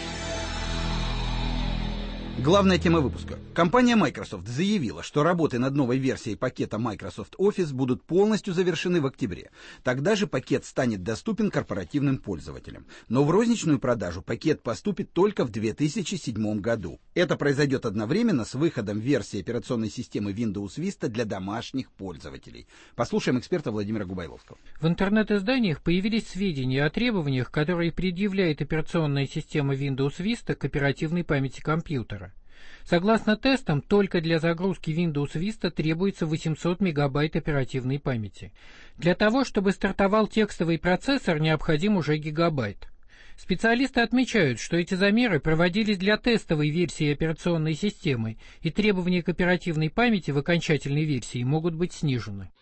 Главная тема выпуска. Компания Microsoft заявила, что работы над новой версией пакета Microsoft Office будут полностью завершены в октябре. Тогда же пакет станет доступен корпоративным пользователям. Но в розничную продажу пакет поступит только в 2007 году. Это произойдет одновременно с выходом версии операционной системы Windows Vista для домашних пользователей. Послушаем эксперта Владимира Губайловского. В интернет-изданиях появились сведения о требованиях, которые предъявляет операционная система Windows Vista к оперативной памяти компьютера. Согласно тестам, только для загрузки Windows Vista требуется 800 мегабайт оперативной памяти. Для того, чтобы стартовал текстовый процессор, необходим уже гигабайт. Специалисты отмечают, что эти замеры проводились для тестовой версии операционной системы, и требования к оперативной памяти в окончательной версии могут быть снижены.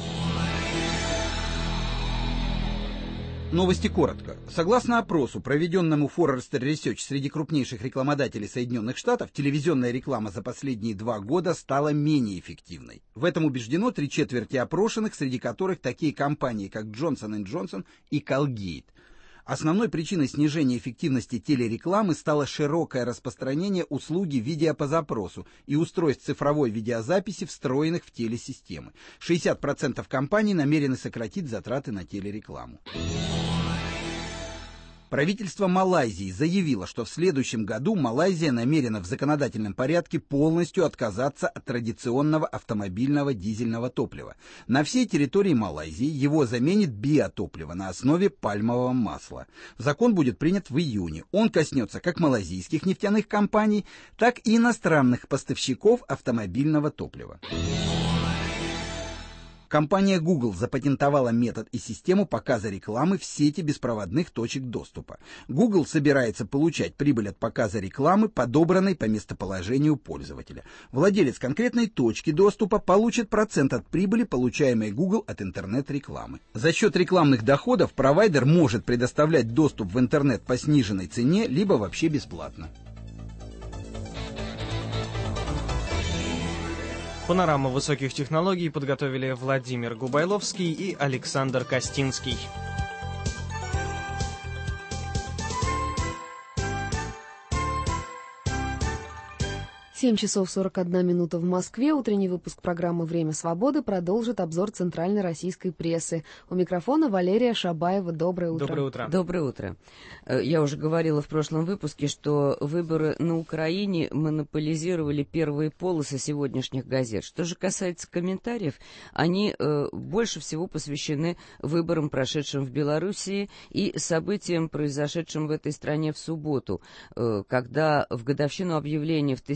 Новости коротко. Согласно опросу, проведенному Forrester Research среди крупнейших рекламодателей Соединенных Штатов, телевизионная реклама за последние 2 года стала менее эффективной. В этом убеждено 3/4 опрошенных, среди которых такие компании, как Johnson & Johnson и Colgate. Основной причиной снижения эффективности телерекламы стало широкое распространение услуги видео по запросу и устройств цифровой видеозаписи, встроенных в телесистемы. 60% компаний намерены сократить затраты на телерекламу. Правительство Малайзии заявило, что в следующем году Малайзия намерена в законодательном порядке полностью отказаться от традиционного автомобильного дизельного топлива. На всей территории Малайзии его заменит биотопливо на основе пальмового масла. Закон будет принят в июне. Он коснется как малайзийских нефтяных компаний, так и иностранных поставщиков автомобильного топлива. Компания Google запатентовала метод и систему показа рекламы в сети беспроводных точек доступа. Google собирается получать прибыль от показа рекламы, подобранной по местоположению пользователя. Владелец конкретной точки доступа получит процент от прибыли, получаемой Google от интернет-рекламы. За счет рекламных доходов провайдер может предоставлять доступ в интернет по сниженной цене, либо вообще бесплатно. Панораму высоких технологий подготовили Владимир Губайловский и Александр Костинский. 7 часов 41 минута в Москве. Утренний выпуск программы «Время свободы» продолжит обзор центральной российской прессы. У микрофона Валерия Шабаева. Доброе утро. Доброе утро. Доброе утро. Я уже говорила в прошлом выпуске, что выборы на Украине монополизировали первые полосы сегодняшних газет. Что же касается комментариев, они больше всего посвящены выборам, прошедшим в Белоруссии, и событиям, произошедшим в этой стране в субботу, когда в годовщину объявления в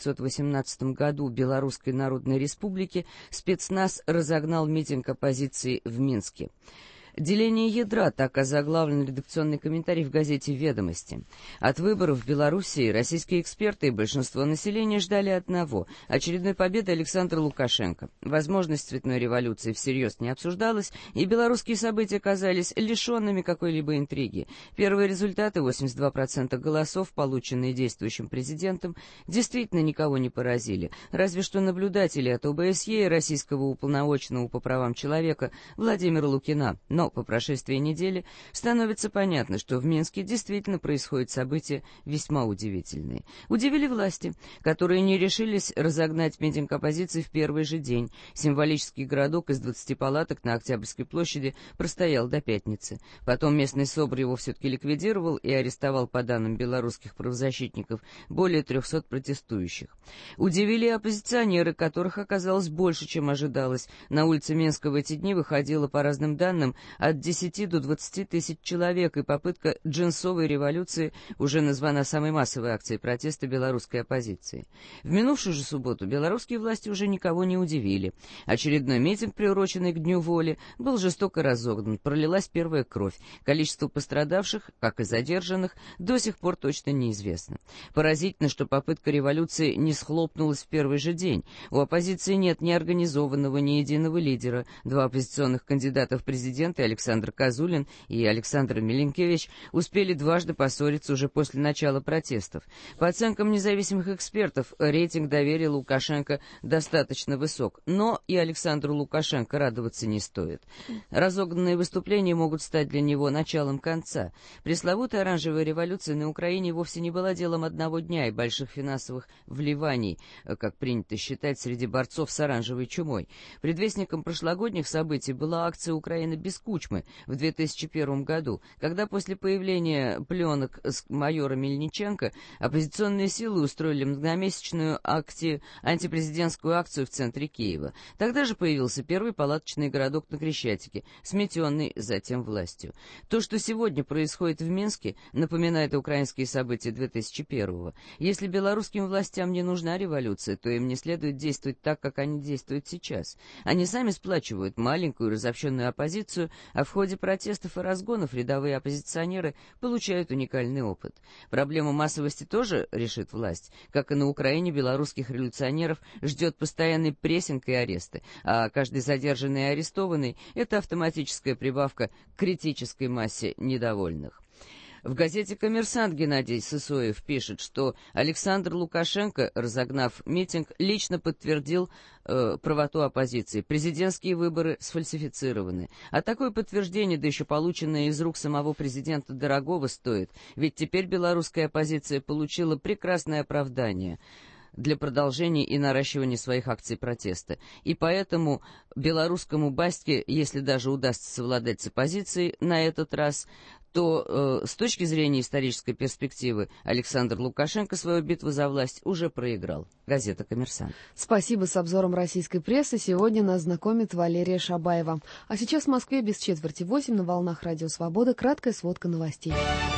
1918 году Белорусской Народной Республики спецназ разогнал митинг оппозиции в Минске. «Деление ядра» — так озаглавлен редакционный комментарий в газете «Ведомости». От выборов в Белоруссии российские эксперты и большинство населения ждали одного — очередной победы Александра Лукашенко. Возможность цветной революции всерьез не обсуждалась, и белорусские события казались лишенными какой-либо интриги. Первые результаты — 82% голосов, полученные действующим президентом, действительно никого не поразили, разве что наблюдатели от ОБСЕ и Российского уполномоченного по правам человека Владимира Лукина. Но по прошествии недели становится понятно, что в Минске действительно происходят события весьма удивительные. Удивили власти, которые не решились разогнать митинг оппозиции в первый же день. Символический городок из 20 палаток на Октябрьской площади простоял до пятницы. Потом местный СОБР его все-таки ликвидировал и арестовал, по данным белорусских правозащитников, более 300 протестующих. Удивили оппозиционеры, которых оказалось больше, чем ожидалось. На улице Минска в эти дни выходило, по разным данным, от 10 до 20 тысяч человек, и попытка джинсовой революции уже названа самой массовой акцией протеста белорусской оппозиции. В минувшую же субботу белорусские власти уже никого не удивили. Очередной митинг, приуроченный к Дню воли, был жестоко разогнан, пролилась первая кровь. Количество пострадавших, как и задержанных, до сих пор точно неизвестно. Поразительно, что попытка революции не схлопнулась в первый же день. У оппозиции нет ни организованного, ни единого лидера. Два оппозиционных кандидата в президенты, Александр Козулин и Александр Миленкевич, успели дважды поссориться уже после начала протестов. По оценкам независимых экспертов, рейтинг доверия Лукашенко достаточно высок, но и Александру Лукашенко радоваться не стоит. Разогнанные выступления могут стать для него началом конца. Пресловутая оранжевая революция на Украине вовсе не была делом одного дня и больших финансовых вливаний, как принято считать среди борцов с оранжевой чумой. Предвестником прошлогодних событий была акция «Украина без Кучмы» в 2001 году, когда после появления пленок с майора Мельниченко оппозиционные силы устроили многомесячную антипрезидентскую акцию в центре Киева. Тогда же появился первый палаточный городок на Крещатике, сметенный затем властью. То, что сегодня происходит в Минске, напоминает украинские события 2001-го. Если белорусским властям не нужна революция, то им не следует действовать так, как они действуют сейчас. Они сами сплачивают маленькую разобщенную оппозицию а в ходе протестов и разгонов рядовые оппозиционеры получают уникальный опыт. Проблему массовости тоже решит власть. Как и на Украине, белорусских революционеров ждет постоянный прессинг и аресты, а каждый задержанный и арестованный – это автоматическая прибавка к критической массе недовольных. В газете «Коммерсант» Геннадий Сысоев пишет, что Александр Лукашенко, разогнав митинг, лично подтвердил правоту оппозиции. Президентские выборы сфальсифицированы. А такое подтверждение, да еще полученное из рук самого президента, дорогого стоит. Ведь теперь белорусская оппозиция получила прекрасное оправдание для продолжения и наращивания своих акций протеста. И поэтому белорусскому Бастке, если даже удастся совладать с оппозицией на этот раз, то с точки зрения исторической перспективы Александр Лукашенко свою битву за власть уже проиграл. Газета «Коммерсант». Спасибо. С обзором российской прессы сегодня нас знакомит Валерия Шабаева. А сейчас в Москве без 7:45 на волнах Радио Свобода краткая сводка новостей.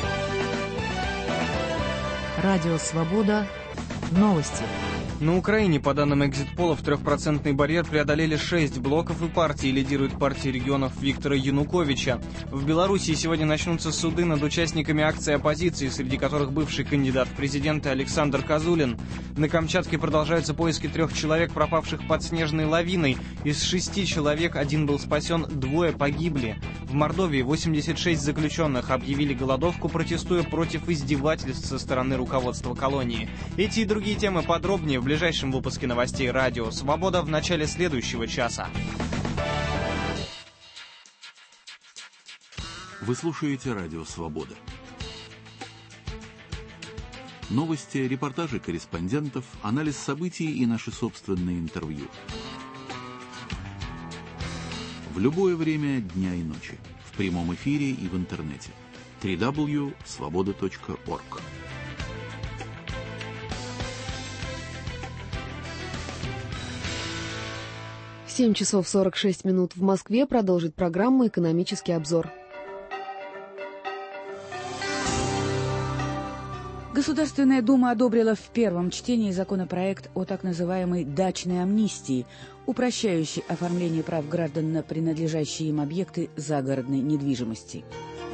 Радио Свобода. Новости. На Украине, по данным экзит-полов, 3% барьер преодолели 6 блоков и партий, лидирует партия регионов Виктора Януковича. В Белоруссии сегодня начнутся суды над участниками акции оппозиции, среди которых бывший кандидат в президенты Александр Козулин. На Камчатке продолжаются поиски 3 человек, пропавших под снежной лавиной. Из 6 человек 1 был спасен, 2 погибли. В Мордовии 86 заключенных объявили голодовку, протестуя против издевательств со стороны руководства колонии. Эти и другие темы подробнее в ближайшем выпуске новостей «Радио Свобода» в начале следующего часа. Вы слушаете «Радио Свобода». Новости, репортажи корреспондентов, анализ событий и наши собственные интервью. В любое время дня и ночи. В прямом эфире и в интернете. www.svoboda.org. 7 часов 46 минут в Москве. Продолжит программу «Экономический обзор». Государственная Дума одобрила в первом чтении законопроект о так называемой «дачной амнистии», упрощающий оформление прав граждан на принадлежащие им объекты загородной недвижимости.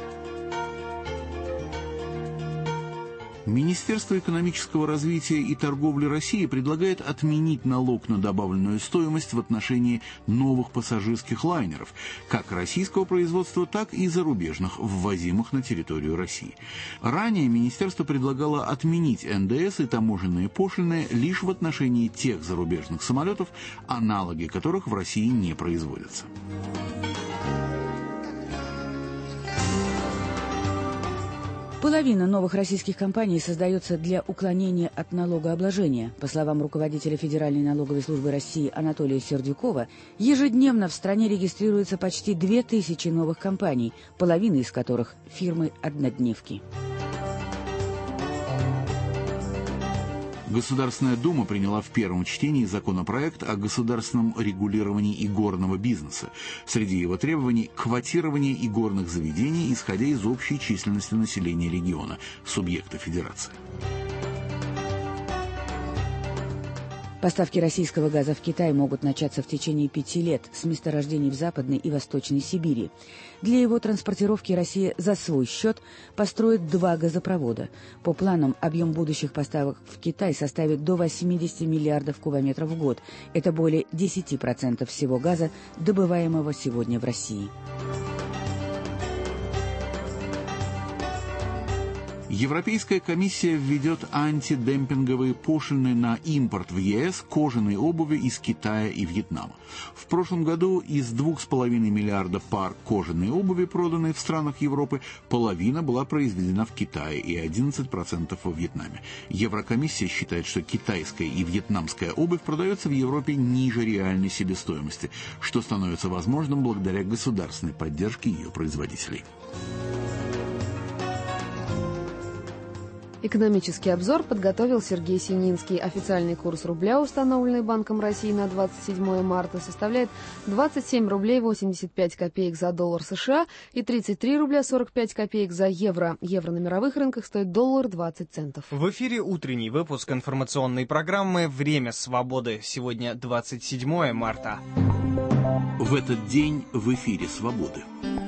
Министерство экономического развития и торговли России предлагает отменить налог на добавленную стоимость в отношении новых пассажирских лайнеров, как российского производства, так и зарубежных, ввозимых на территорию России. Ранее министерство предлагало отменить НДС и таможенные пошлины лишь в отношении тех зарубежных самолетов, аналоги которых в России не производятся. Половина новых российских компаний создается для уклонения от налогообложения. По словам руководителя Федеральной налоговой службы России Анатолия Сердюкова, ежедневно в стране регистрируется почти 2000 новых компаний, половина из которых – фирмы-однодневки. Государственная Дума приняла в первом чтении законопроект о государственном регулировании игорного бизнеса. Среди его требований – квотирование игорных заведений, исходя из общей численности населения региона, субъекта федерации. Поставки российского газа в Китай могут начаться в течение 5 лет с месторождений в Западной и Восточной Сибири. Для его транспортировки Россия за свой счет построит 2 газопровода. По планам, объем будущих поставок в Китай составит до 80 миллиардов кубометров в год. Это более 10% всего газа, добываемого сегодня в России. Европейская комиссия введет антидемпинговые пошлины на импорт в ЕС кожаной обуви из Китая и Вьетнама. В прошлом году из 2,5 миллиарда пар кожаной обуви, проданной в странах Европы, половина была произведена в Китае и 11% во Вьетнаме. Еврокомиссия считает, что китайская и вьетнамская обувь продается в Европе ниже реальной себестоимости, что становится возможным благодаря государственной поддержке ее производителей. Экономический обзор подготовил Сергей Сининский. Официальный курс рубля, установленный Банком России на 27 марта, составляет 27 рублей 85 копеек за доллар США и 33 рубля 45 копеек за евро. Евро на мировых рынках стоит доллар 20 центов. В эфире утренний выпуск информационной программы «Время свободы». Сегодня 27 марта. В этот день в эфире «Свободы».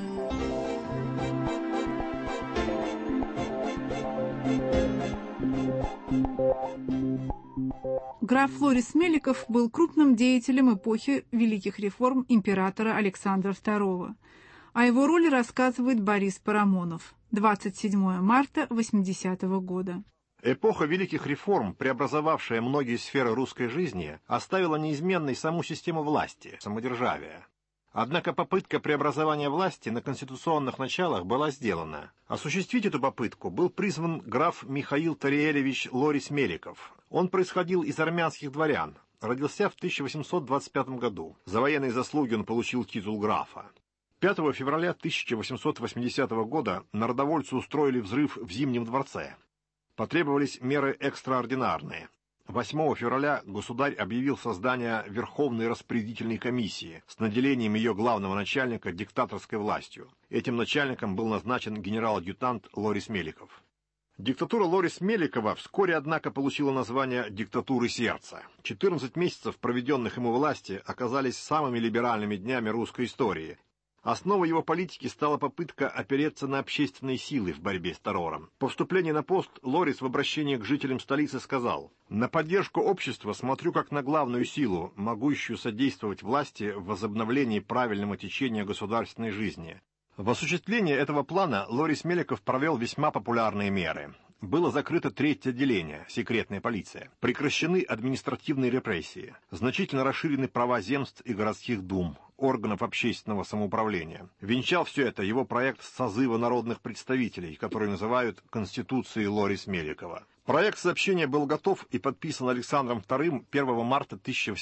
Граф Лорис Меликов был крупным деятелем эпохи великих реформ императора Александра II. О его роли рассказывает Борис Парамонов. 27 марта 80-го года. Эпоха великих реформ, преобразовавшая многие сферы русской жизни, оставила неизменной саму систему власти, самодержавия. Однако попытка преобразования власти на конституционных началах была сделана. Осуществить эту попытку был призван граф Михаил Тариэлевич Лорис Меликов. Он происходил из армянских дворян, родился в 1825 году. За военные заслуги он получил титул графа. 5 февраля 1880 года народовольцы устроили взрыв в Зимнем дворце. Потребовались меры экстраординарные. 8 февраля государь объявил создание Верховной распорядительной комиссии с наделением ее главного начальника диктаторской властью. Этим начальником был назначен генерал-адъютант Лорис Меликов. Диктатура Лорис Меликова вскоре, однако, получила название «диктатуры сердца». 14 месяцев, проведенных ему власти, оказались самыми либеральными днями русской истории. Основой его политики стала попытка опереться на общественные силы в борьбе с террором. По вступлении на пост Лорис в обращении к жителям столицы сказал: «На поддержку общества смотрю как на главную силу, могущую содействовать власти в возобновлении правильного течения государственной жизни». В осуществлении этого плана Лорис Меликов провел весьма популярные меры. Было закрыто 3-е отделение, секретная полиция. Прекращены административные репрессии. Значительно расширены права земств и городских дум, органов общественного самоуправления. Венчал все это его проект созыва народных представителей, который называют Конституцией Лорис Меликова. Проект сообщения был готов и подписан Александром II 1 марта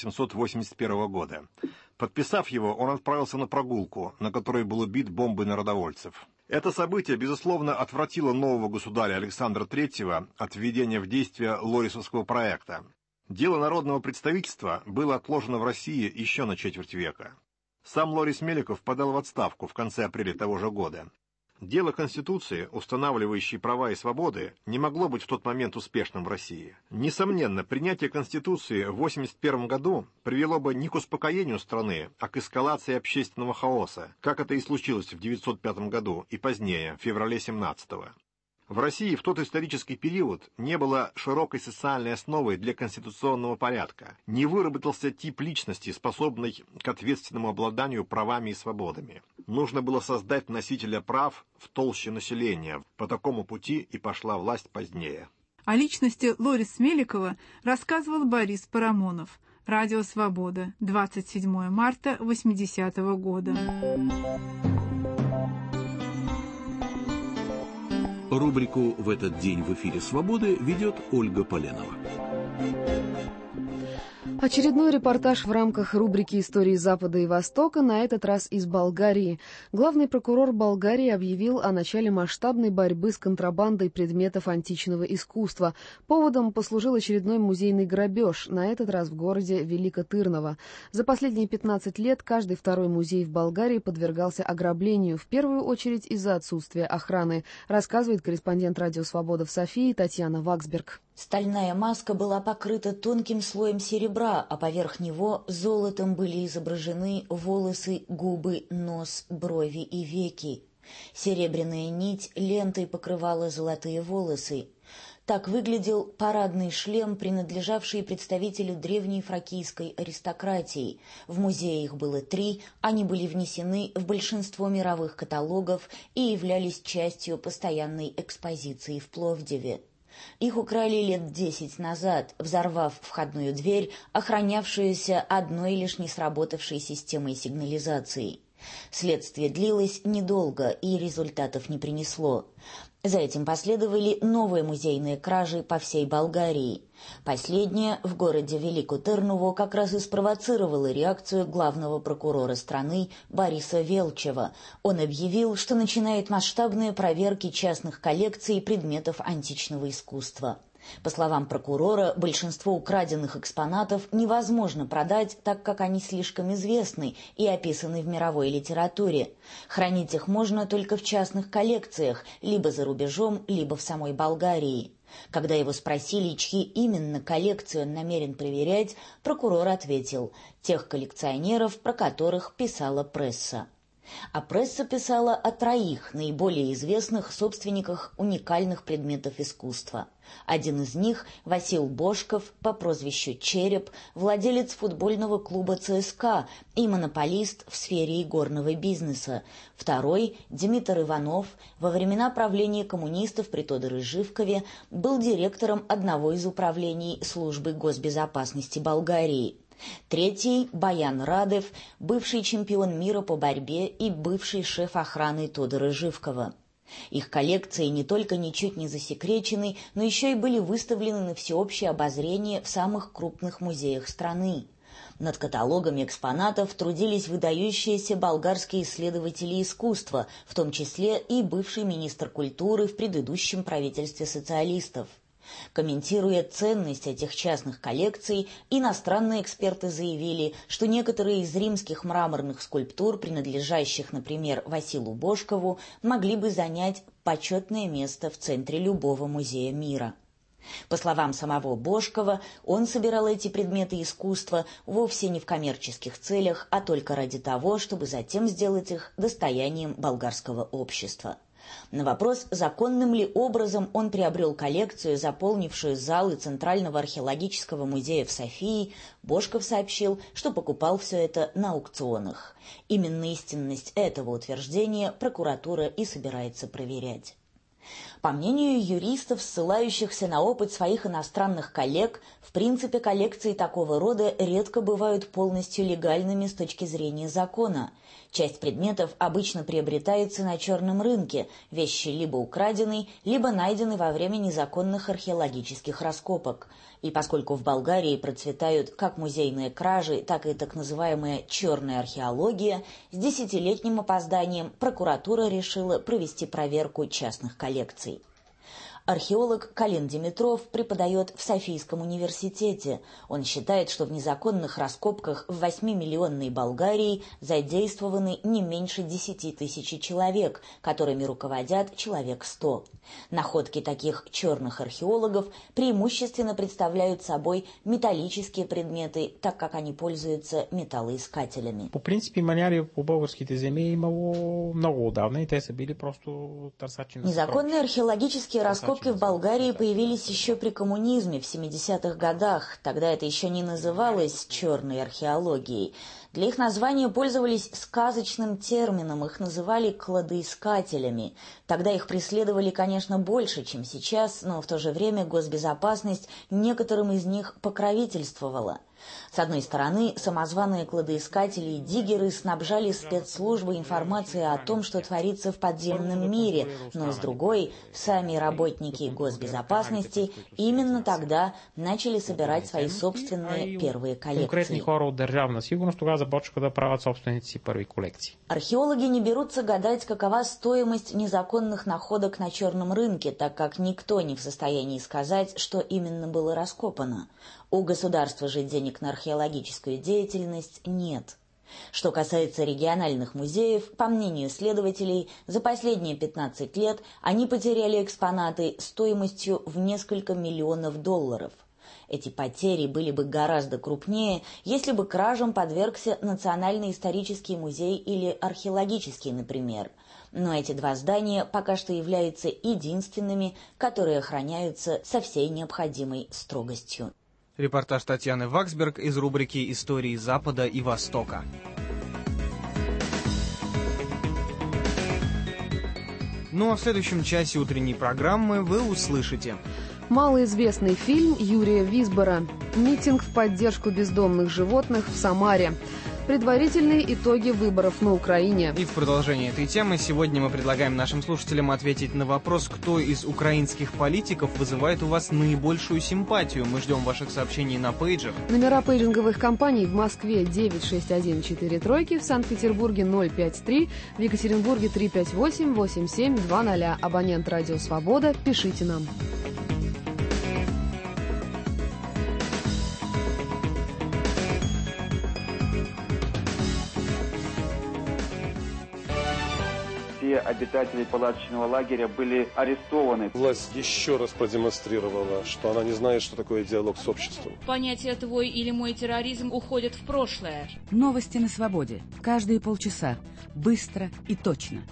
1881 года. Подписав его, он отправился на прогулку, на которой был убит бомбой народовольцев. Это событие, безусловно, отвратило нового государя Александра III от введения в действие Лорисовского проекта. Дело народного представительства было отложено в России еще на четверть века. Сам Лорис Меликов подал в отставку в конце апреля того же года. Дело Конституции, устанавливающей права и свободы, не могло быть в тот момент успешным в России. Несомненно, принятие Конституции в 1981 году привело бы не к успокоению страны, а к эскалации общественного хаоса, как это и случилось в 1905 году и позднее, в феврале 1917-го. В России в тот исторический период не было широкой социальной основы для конституционного порядка, не выработался тип личности, способный к ответственному обладанию правами и свободами. Нужно было создать носителя прав в толще населения. По такому пути и пошла власть позднее. О личности Лорис Меликова рассказывал Борис Парамонов. Радио «Свобода», 27 марта 80-го года. Рубрику «В этот день в эфире «Свободы» ведет Ольга Поленова. Очередной репортаж в рамках рубрики «Истории Запада и Востока», на этот раз из Болгарии. Главный прокурор Болгарии объявил о начале масштабной борьбы с контрабандой предметов античного искусства. Поводом послужил очередной музейный грабеж, на этот раз в городе Велико-Тырново. За последние 15 лет каждый второй музей в Болгарии подвергался ограблению, в первую очередь из-за отсутствия охраны, рассказывает корреспондент «Радио Свобода» в Софии Татьяна Ваксберг. Стальная маска была покрыта тонким слоем серебра, а поверх него золотом были изображены волосы, губы, нос, брови и веки. Серебряная нить лентой покрывала золотые волосы. Так выглядел парадный шлем, принадлежавший представителю древней фракийской аристократии. В музее их было 3, они были внесены в большинство мировых каталогов и являлись частью постоянной экспозиции в Пловдиве. Их украли лет 10 назад, взорвав входную дверь, охранявшуюся одной лишь не сработавшей системой сигнализации. Следствие длилось недолго и результатов не принесло. За этим последовали новые музейные кражи по всей Болгарии. Последняя в городе Велико-Тырново как раз и спровоцировала реакцию главного прокурора страны Бориса Велчева. Он объявил, что начинает масштабные проверки частных коллекций предметов античного искусства. По словам прокурора, большинство украденных экспонатов невозможно продать, так как они слишком известны и описаны в мировой литературе. Хранить их можно только в частных коллекциях, либо за рубежом, либо в самой Болгарии. Когда его спросили, чьи именно коллекции он намерен проверять, прокурор ответил: тех коллекционеров, про которых писала пресса. А пресса писала о 3 наиболее известных собственниках уникальных предметов искусства. Один из них – Васил Божков по прозвищу Череп, владелец футбольного клуба ЦСКА и монополист в сфере игорного бизнеса. Второй – Димитр Иванов, во времена правления коммунистов при Тодоре Живкове был директором одного из управлений службы госбезопасности Болгарии. Третий – Баян Радев, бывший чемпион мира по борьбе и бывший шеф охраны Тодора Живкова. Их коллекции не только ничуть не засекречены, но еще и были выставлены на всеобщее обозрение в самых крупных музеях страны. Над каталогами экспонатов трудились выдающиеся болгарские исследователи искусства, в том числе и бывший министр культуры в предыдущем правительстве социалистов. Комментируя ценность этих частных коллекций, иностранные эксперты заявили, что некоторые из римских мраморных скульптур, принадлежащих, например, Василу Божкову, могли бы занять почетное место в центре любого музея мира. По словам самого Божкова, он собирал эти предметы искусства вовсе не в коммерческих целях, а только ради того, чтобы затем сделать их достоянием болгарского общества. На вопрос, законным ли образом он приобрел коллекцию, заполнившую залы Центрального археологического музея в Софии, Божков сообщил, что покупал все это на аукционах. Именно истинность этого утверждения прокуратура и собирается проверять. По мнению юристов, ссылающихся на опыт своих иностранных коллег, в принципе, коллекции такого рода редко бывают полностью легальными с точки зрения закона. Часть предметов обычно приобретается на черном рынке, вещи либо украдены, либо найдены во время незаконных археологических раскопок. И поскольку в Болгарии процветают как музейные кражи, так и так называемая «черная археология», с 10-летним опозданием прокуратура решила провести проверку частных коллекций. Археолог Калин Димитров преподает в Софийском университете. Он считает, что в незаконных раскопках в 8-миллионной Болгарии задействованы не меньше 10 тысяч человек, которыми руководят человек 100. Находки таких черных археологов преимущественно представляют собой металлические предметы, так как они пользуются металлоискателями. По принципе, маняри по българските земи имало много отдавна, и те са били просто търсачи на съкровища. Незаконные археологические раскопки в Болгарии появились еще при коммунизме в 70-х годах. Тогда это еще не называлось черной археологией. Для их названия пользовались сказочным термином, их называли кладоискателями. Тогда их преследовали, конечно, больше, чем сейчас, но в то же время госбезопасность некоторым из них покровительствовала. С одной стороны, самозваные кладоискатели и диггеры снабжали спецслужбы информацией о том, что творится в подземном мире, но с другой, сами работники госбезопасности именно тогда начали собирать свои собственные первые коллекции. Археологи не берутся гадать, какова стоимость незаконных находок на черном рынке, так как никто не в состоянии сказать, что именно было раскопано. У государства же денег на археологическую деятельность нет. Что касается региональных музеев, по мнению следователей, за последние 15 лет они потеряли экспонаты стоимостью в несколько миллионов долларов. Эти потери были бы гораздо крупнее, если бы кражам подвергся Национальный исторический музей или археологический, например. Но эти два здания пока что являются единственными, которые охраняются со всей необходимой строгостью. Репортаж Татьяны Ваксберг из рубрики «Истории Запада и Востока». Ну а в следующем часе утренней программы вы услышите: малоизвестный фильм Юрия Висбора, митинг в поддержку бездомных животных в Самаре, предварительные итоги выборов на Украине. И в продолжение этой темы сегодня мы предлагаем нашим слушателям ответить на вопрос, кто из украинских политиков вызывает у вас наибольшую симпатию. Мы ждем ваших сообщений на пейджах. Номера пейджинговых компаний в Москве 96143, в Санкт-Петербурге 053, в Екатеринбурге 358-8720. Абонент «Радио Свобода», пишите нам. все обитатели палаточного лагеря были арестованы. Власть еще раз продемонстрировала, что она не знает, что такое диалог с обществом. Понятие «твой или мой терроризм» уходит в прошлое. Новости на свободе. Каждые полчаса. Быстро и точно.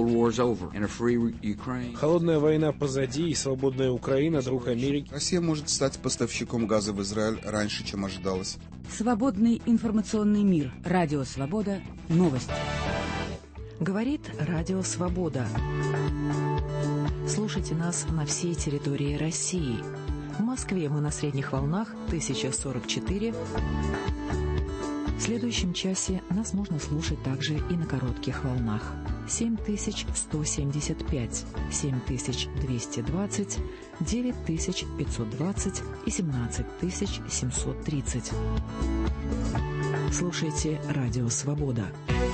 Холодная война позади, и свободная Украина, друг Америки. Россия может стать поставщиком газа в Израиль раньше, чем ожидалось. Свободный информационный мир. Радио «Свобода». Новости. Говорит Радио «Свобода». Слушайте нас на всей территории России. В Москве мы на средних волнах 1044. В следующем часе нас можно слушать также и на коротких волнах. 7175, 7220, 9520 и 17730. Слушайте Радио «Свобода».